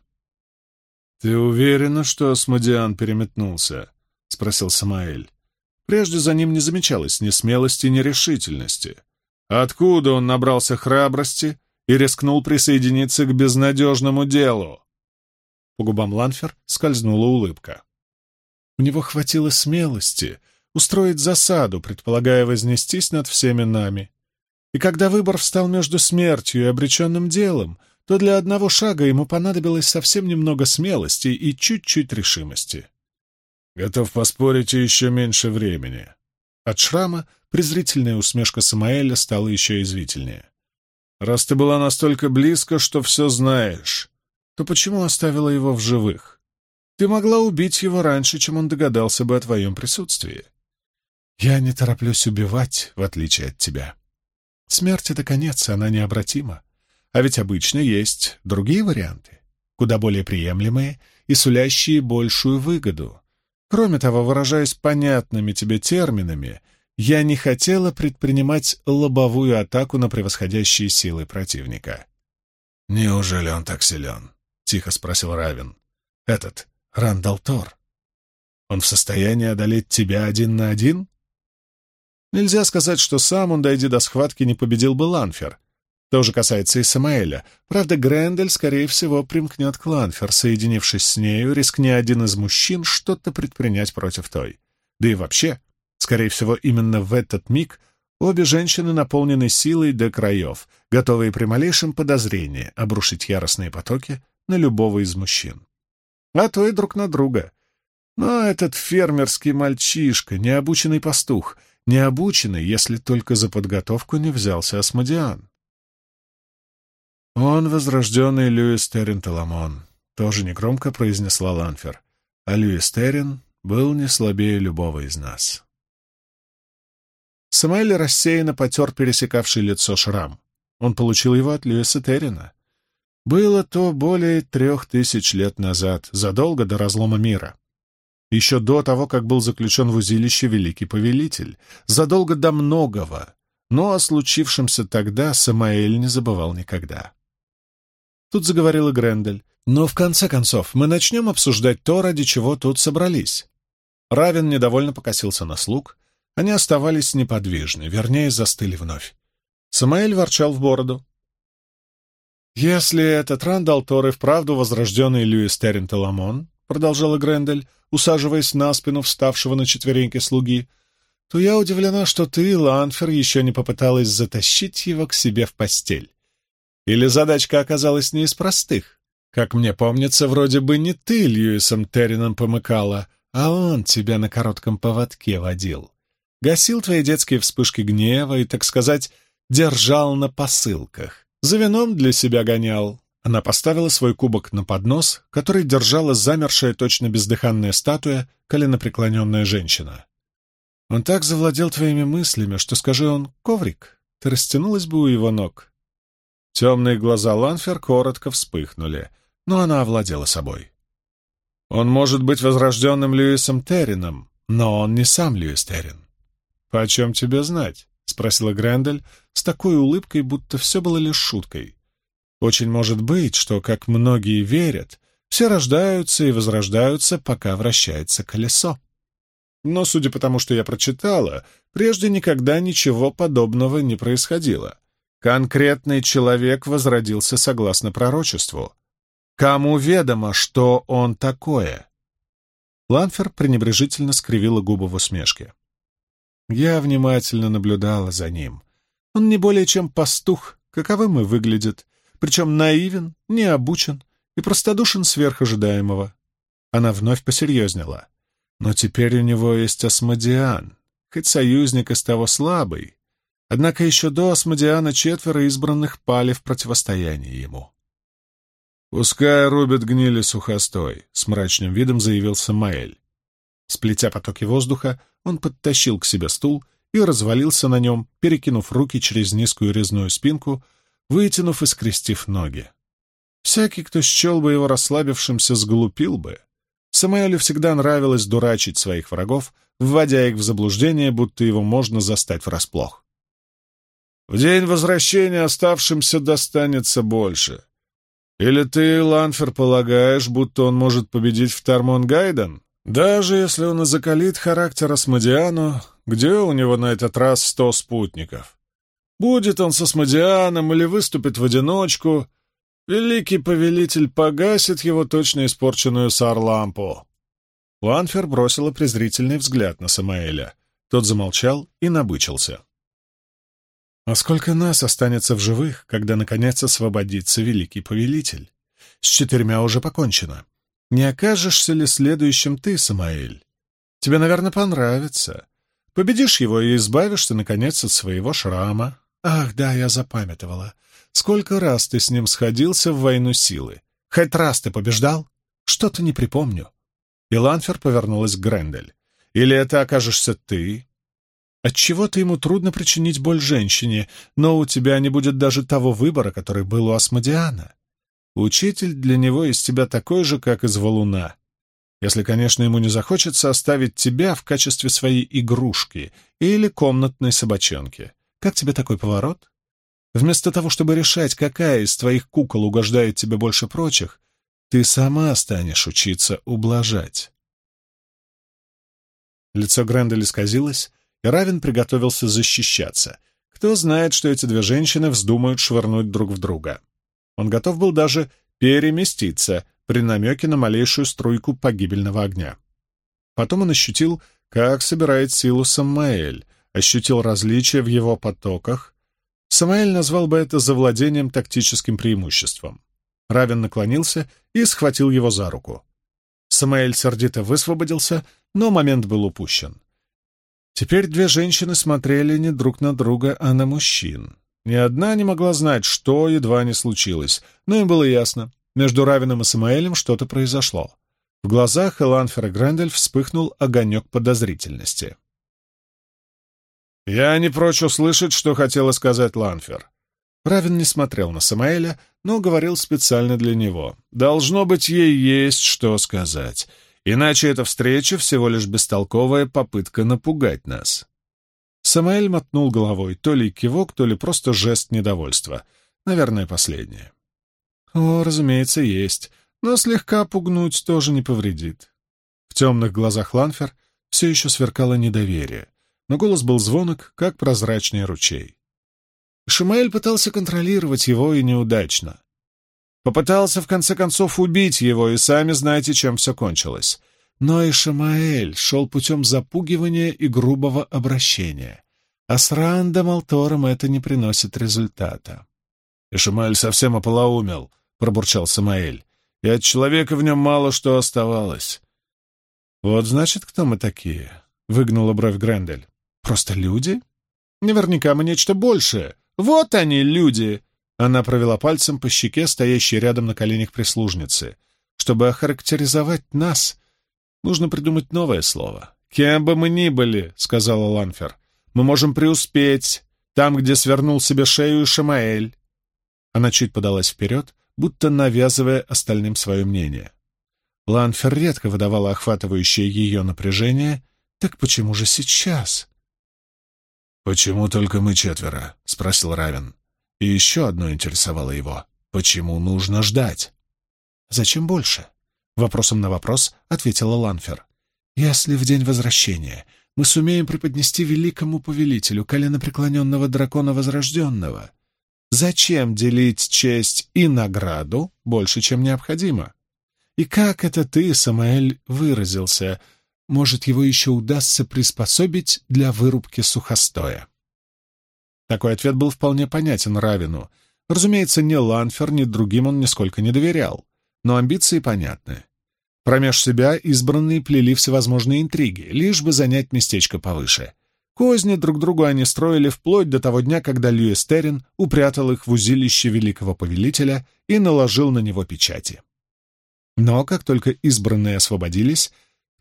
«Ты уверена, что Асмодиан переметнулся?» — спросил Самаэль. Прежде за ним не замечалось ни смелости, ни решительности. Откуда он набрался храбрости и рискнул присоединиться к безнадежному делу? По губам Ланфер скользнула улыбка. У него хватило смелости устроить засаду, предполагая вознестись над всеми нами. И когда выбор встал между смертью и обреченным делом, то для одного шага ему понадобилось совсем немного смелости и чуть-чуть решимости. «Готов поспорить, и еще меньше времени». От шрама презрительная усмешка Самаэля стала еще язвительнее. «Раз ты была настолько близко, что все знаешь, то почему оставила его в живых? Ты могла убить его раньше, чем он догадался бы о твоем присутствии. Я не тороплюсь убивать, в отличие от тебя. Смерть — это конец, и она необратима. А ведь обычно есть другие варианты, куда более приемлемые и сулящие большую выгоду. Кроме того, выражаясь понятными тебе терминами, я не хотела предпринимать лобовую атаку на превосходящие силы противника». «Неужели он так силен?» — тихо спросил Равен. «Этот Рандал Тор. Он в состоянии одолеть тебя один на один?» Нельзя сказать, что сам он, дойдя до схватки, не победил бы Ланфер. То же касается и Самаэля. Правда, Грендель, скорее всего, примкнет к Ланфер, соединившись с нею, рискни один из мужчин что-то предпринять против той. Да и вообще, скорее всего, именно в этот миг обе женщины наполнены силой до краев, готовые при малейшем подозрении обрушить яростные потоки на любого из мужчин. А то и друг на друга. Но этот фермерский мальчишка, необученный пастух, необученный, если только за подготовку не взялся Асмодиан. «Он возрожденный Льюис Террин Таламон», — тоже негромко произнесла Ланфер. «А Льюис Террин был не слабее любого из нас». Самаэль рассеянно потер пересекавший лицо шрам. Он получил его от Льюиса Террина. Было то более трех тысяч лет назад, задолго до разлома мира. Еще до того, как был заключен в узилище Великий Повелитель, задолго до многого, но о случившемся тогда Самаэль не забывал никогда. Тут заговорила Грендель. «Но в конце концов мы начнем обсуждать то, ради чего тут собрались». Равен недовольно покосился на слуг. Они оставались неподвижны, вернее, застыли вновь. Самаэль ворчал в бороду. «Если этот Рандал Тор и вправду возрожденный Льюис Террин Таламон», — продолжала Грендель, усаживаясь на спину вставшего на четвереньки слуги, то я удивлена, что ты, Ланфер, еще не попыталась затащить его к себе в постель. Или задачка оказалась не из простых? Как мне помнится, вроде бы не ты Льюисом Террином помыкала, а он тебя на коротком поводке водил. Гасил твои детские вспышки гнева и, так сказать, держал на посылках. За вином для себя гонял». Она поставила свой кубок на поднос, который держала замершая, точно бездыханная статуя, коленопреклоненная женщина. «Он так завладел твоими мыслями, что, скажи он, коврик, ты растянулась бы у его ног». Темные глаза Ланфер коротко вспыхнули, но она овладела собой. «Он может быть возрожденным Льюисом Террином, но он не сам Льюис Террин». «Почем тебе знать?» — спросила Грендель с такой улыбкой, будто все было лишь шуткой. «Очень может быть, что, как многие верят, все рождаются и возрождаются, пока вращается колесо. Но, судя по тому, что я прочитала, прежде никогда ничего подобного не происходило. Конкретный человек возродился согласно пророчеству. Кому ведомо, что он такое?» Ланфер пренебрежительно скривила губы в усмешке. «Я внимательно наблюдала за ним. Он не более чем пастух, каковым и выглядит, причем наивен, необучен и простодушен сверх ожидаемого». Она вновь посерьезнела. «Но теперь у него есть Асмодиан, хоть союзник из того слабый. Однако еще до Асмодиана четверо избранных пали в противостоянии ему». «Пускай рубят гнили сухостой», — с мрачным видом заявил Самаэль. Сплетя потоки воздуха, он подтащил к себе стул и развалился на нем, перекинув руки через низкую резную спинку, вытянув и скрестив ноги. Всякий, кто счел бы его расслабившимся, сглупил бы. Самуэлю всегда нравилось дурачить своих врагов, вводя их в заблуждение, будто его можно застать врасплох. «В день возвращения оставшимся достанется больше. Или ты, Ланфер, полагаешь, будто он может победить в Тармон-Гайден? Даже если он и закалит характер Асмодиану, где у него на этот раз сто спутников? Будет он с Асмодианом или выступит в одиночку, великий повелитель погасит его точно испорченную сар-лампу». Ланфер бросила презрительный взгляд на Самаэля. Тот замолчал и набычился. «А сколько нас останется в живых, когда, наконец, освободится великий повелитель? С четырьмя уже покончено. Не окажешься ли следующим ты, Самаэль? Тебе, наверное, понравится. Победишь его и избавишься, наконец, от своего шрама. Ах, да, я запамятовала. Сколько раз ты с ним сходился в войну силы? Хоть раз ты побеждал? Что-то не припомню». И Ланфер повернулась к Грендель. «Или это окажешься ты? Отчего-то ему трудно причинить боль женщине, но у тебя не будет даже того выбора, который был у Асмодиана. Учитель для него из тебя такой же, как из валуна. Если, конечно, ему не захочется оставить тебя в качестве своей игрушки или комнатной собачонки. Как тебе такой поворот? Вместо того, чтобы решать, какая из твоих кукол угождает тебе больше прочих, ты сама станешь учиться ублажать». Лицо Грендель исказилось, и Равен приготовился защищаться. Кто знает, что эти две женщины вздумают швырнуть друг в друга. Он готов был даже переместиться при намеке на малейшую струйку погибельного огня. Потом он ощутил, как собирает силу Самаэль, ощутил различия в его потоках. Самаэль назвал бы это завладением тактическим преимуществом. Равен наклонился и схватил его за руку. Самаэль сердито высвободился, но момент был упущен. Теперь две женщины смотрели не друг на друга, а на мужчин. Ни одна не могла знать, что едва не случилось, но им было ясно. Между Равеном и Самаэлем что-то произошло. В глазах Эланфер и Грендель вспыхнул огонек подозрительности. «Я не прочь услышать, что хотела сказать Ланфер». Равен не смотрел на Самаэля, но говорил специально для него. «Должно быть, ей есть что сказать. Иначе эта встреча всего лишь бестолковая попытка напугать нас». Самаэль мотнул головой, то ли кивок, то ли просто жест недовольства. Наверное, последнее. «О, разумеется, есть, но слегка пугнуть тоже не повредит». В темных глазах Ланфер все еще сверкало недоверие, но голос был звонок, как прозрачный ручей. Шамаэль пытался контролировать его и неудачно. Попытался, в конце концов, убить его, и сами знаете, чем все кончилось. Но и Шамаэль шел путем запугивания и грубого обращения. А с Рандом Алтором это не приносит результата. «Ишмаэль совсем ополоумел», — пробурчал Самаэль, — «и от человека в нем мало что оставалось». «Вот, значит, кто мы такие?» — выгнула бровь Грендель. «Просто люди? Наверняка мы нечто большее. Вот они, люди!» Она провела пальцем по щеке, стоящей рядом на коленях прислужницы. «Чтобы охарактеризовать нас, нужно придумать новое слово». «Кем бы мы ни были», — сказала Ланфер, — «мы можем преуспеть там, где свернул себе шею Шамаэль». Она чуть подалась вперед, будто навязывая остальным свое мнение. Ланфер редко выдавала охватывающее ее напряжение. Так почему же сейчас? «Почему только мы четверо?» — спросил Равен. И еще одно интересовало его. «Почему нужно ждать?» «Зачем больше?» — вопросом на вопрос ответила Ланфер. «Если в день возвращения мы сумеем преподнести великому повелителю коленопреклоненного дракона Возрожденного, зачем делить честь и награду больше, чем необходимо? И как это ты, Самаэль, выразился? Может, его еще удастся приспособить для вырубки сухостоя?» Такой ответ был вполне понятен Равену. Разумеется, ни Ланфер, ни другим он нисколько не доверял, но амбиции понятны. Промеж себя избранные плели всевозможные интриги, лишь бы занять местечко повыше. Козни друг другу они строили вплоть до того дня, когда Льюис Террин упрятал их в узилище великого повелителя и наложил на него печати. Но как только избранные освободились,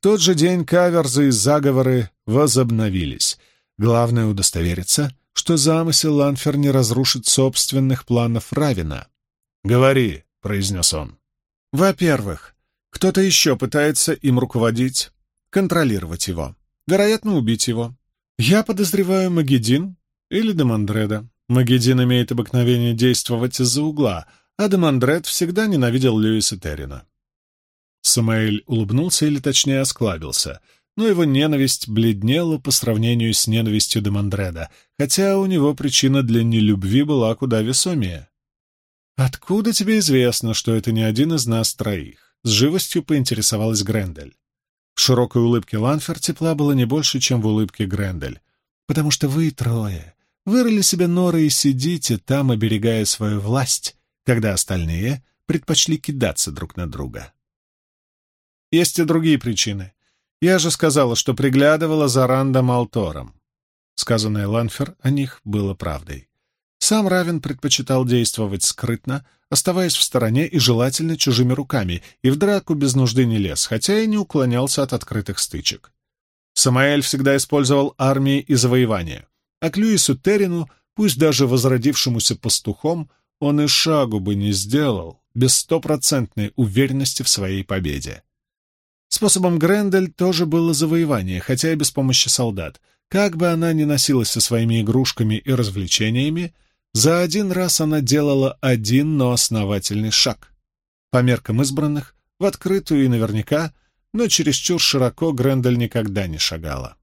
тот же день каверзы и заговоры возобновились. Главное — удостовериться, что замысел Ланфер не разрушит собственных планов Равина. «Говори», — произнес он. «Во-первых, кто-то еще пытается им руководить, контролировать его, вероятно, убить его. Я подозреваю Магеддин или Демандреда. Магеддин имеет обыкновение действовать из-за угла, а Демандред всегда ненавидел Льюиса Террина». Самаэль улыбнулся, или точнее осклабился, но его ненависть бледнела по сравнению с ненавистью Демандреда, хотя у него причина для нелюбви была куда весомее. «Откуда тебе известно, что это не один из нас троих?» — с живостью поинтересовалась Грендель. В широкой улыбке Ланфер тепла было не больше, чем в улыбке Грендель. «Потому что вы трое вырыли себе норы и сидите там, оберегая свою власть, когда остальные предпочли кидаться друг на друга». «Есть и другие причины. Я же сказала, что приглядывала за Рандом Алтором». Сказанное Ланфер о них было правдой. Сам Равен предпочитал действовать скрытно, оставаясь в стороне и желательно чужими руками, и в драку без нужды не лез, хотя и не уклонялся от открытых стычек. Самаэль всегда использовал армии и завоевания, а к Льюису Террину, пусть даже возродившемуся пастухом, он и шагу бы не сделал без стопроцентной уверенности в своей победе. Способом Грендель тоже было завоевание, хотя и без помощи солдат. Как бы она ни носилась со своими игрушками и развлечениями, за один раз она делала один, но основательный шаг. По меркам избранных, в открытую и наверняка, но чересчур широко Грендель никогда не шагала.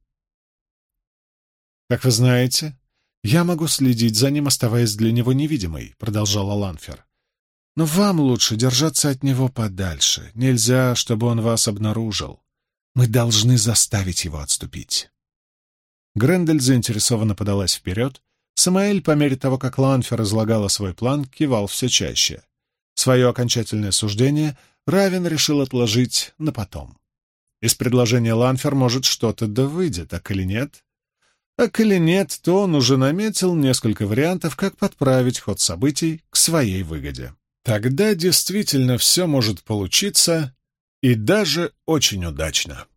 «Как вы знаете, я могу следить за ним, оставаясь для него невидимой», — продолжала Ланфер. «Но вам лучше держаться от него подальше. Нельзя, чтобы он вас обнаружил. Мы должны заставить его отступить». Грендель заинтересованно подалась вперед. Самаэль, по мере того, как Ланфер излагала свой план, кивал все чаще. Свое окончательное суждение Равен решил отложить на потом. Из предложения Ланфер, может, что-то да выйдет, а коли нет... А коли нет, то он уже наметил несколько вариантов, как подправить ход событий к своей выгоде. Тогда действительно все может получиться, и даже очень удачно.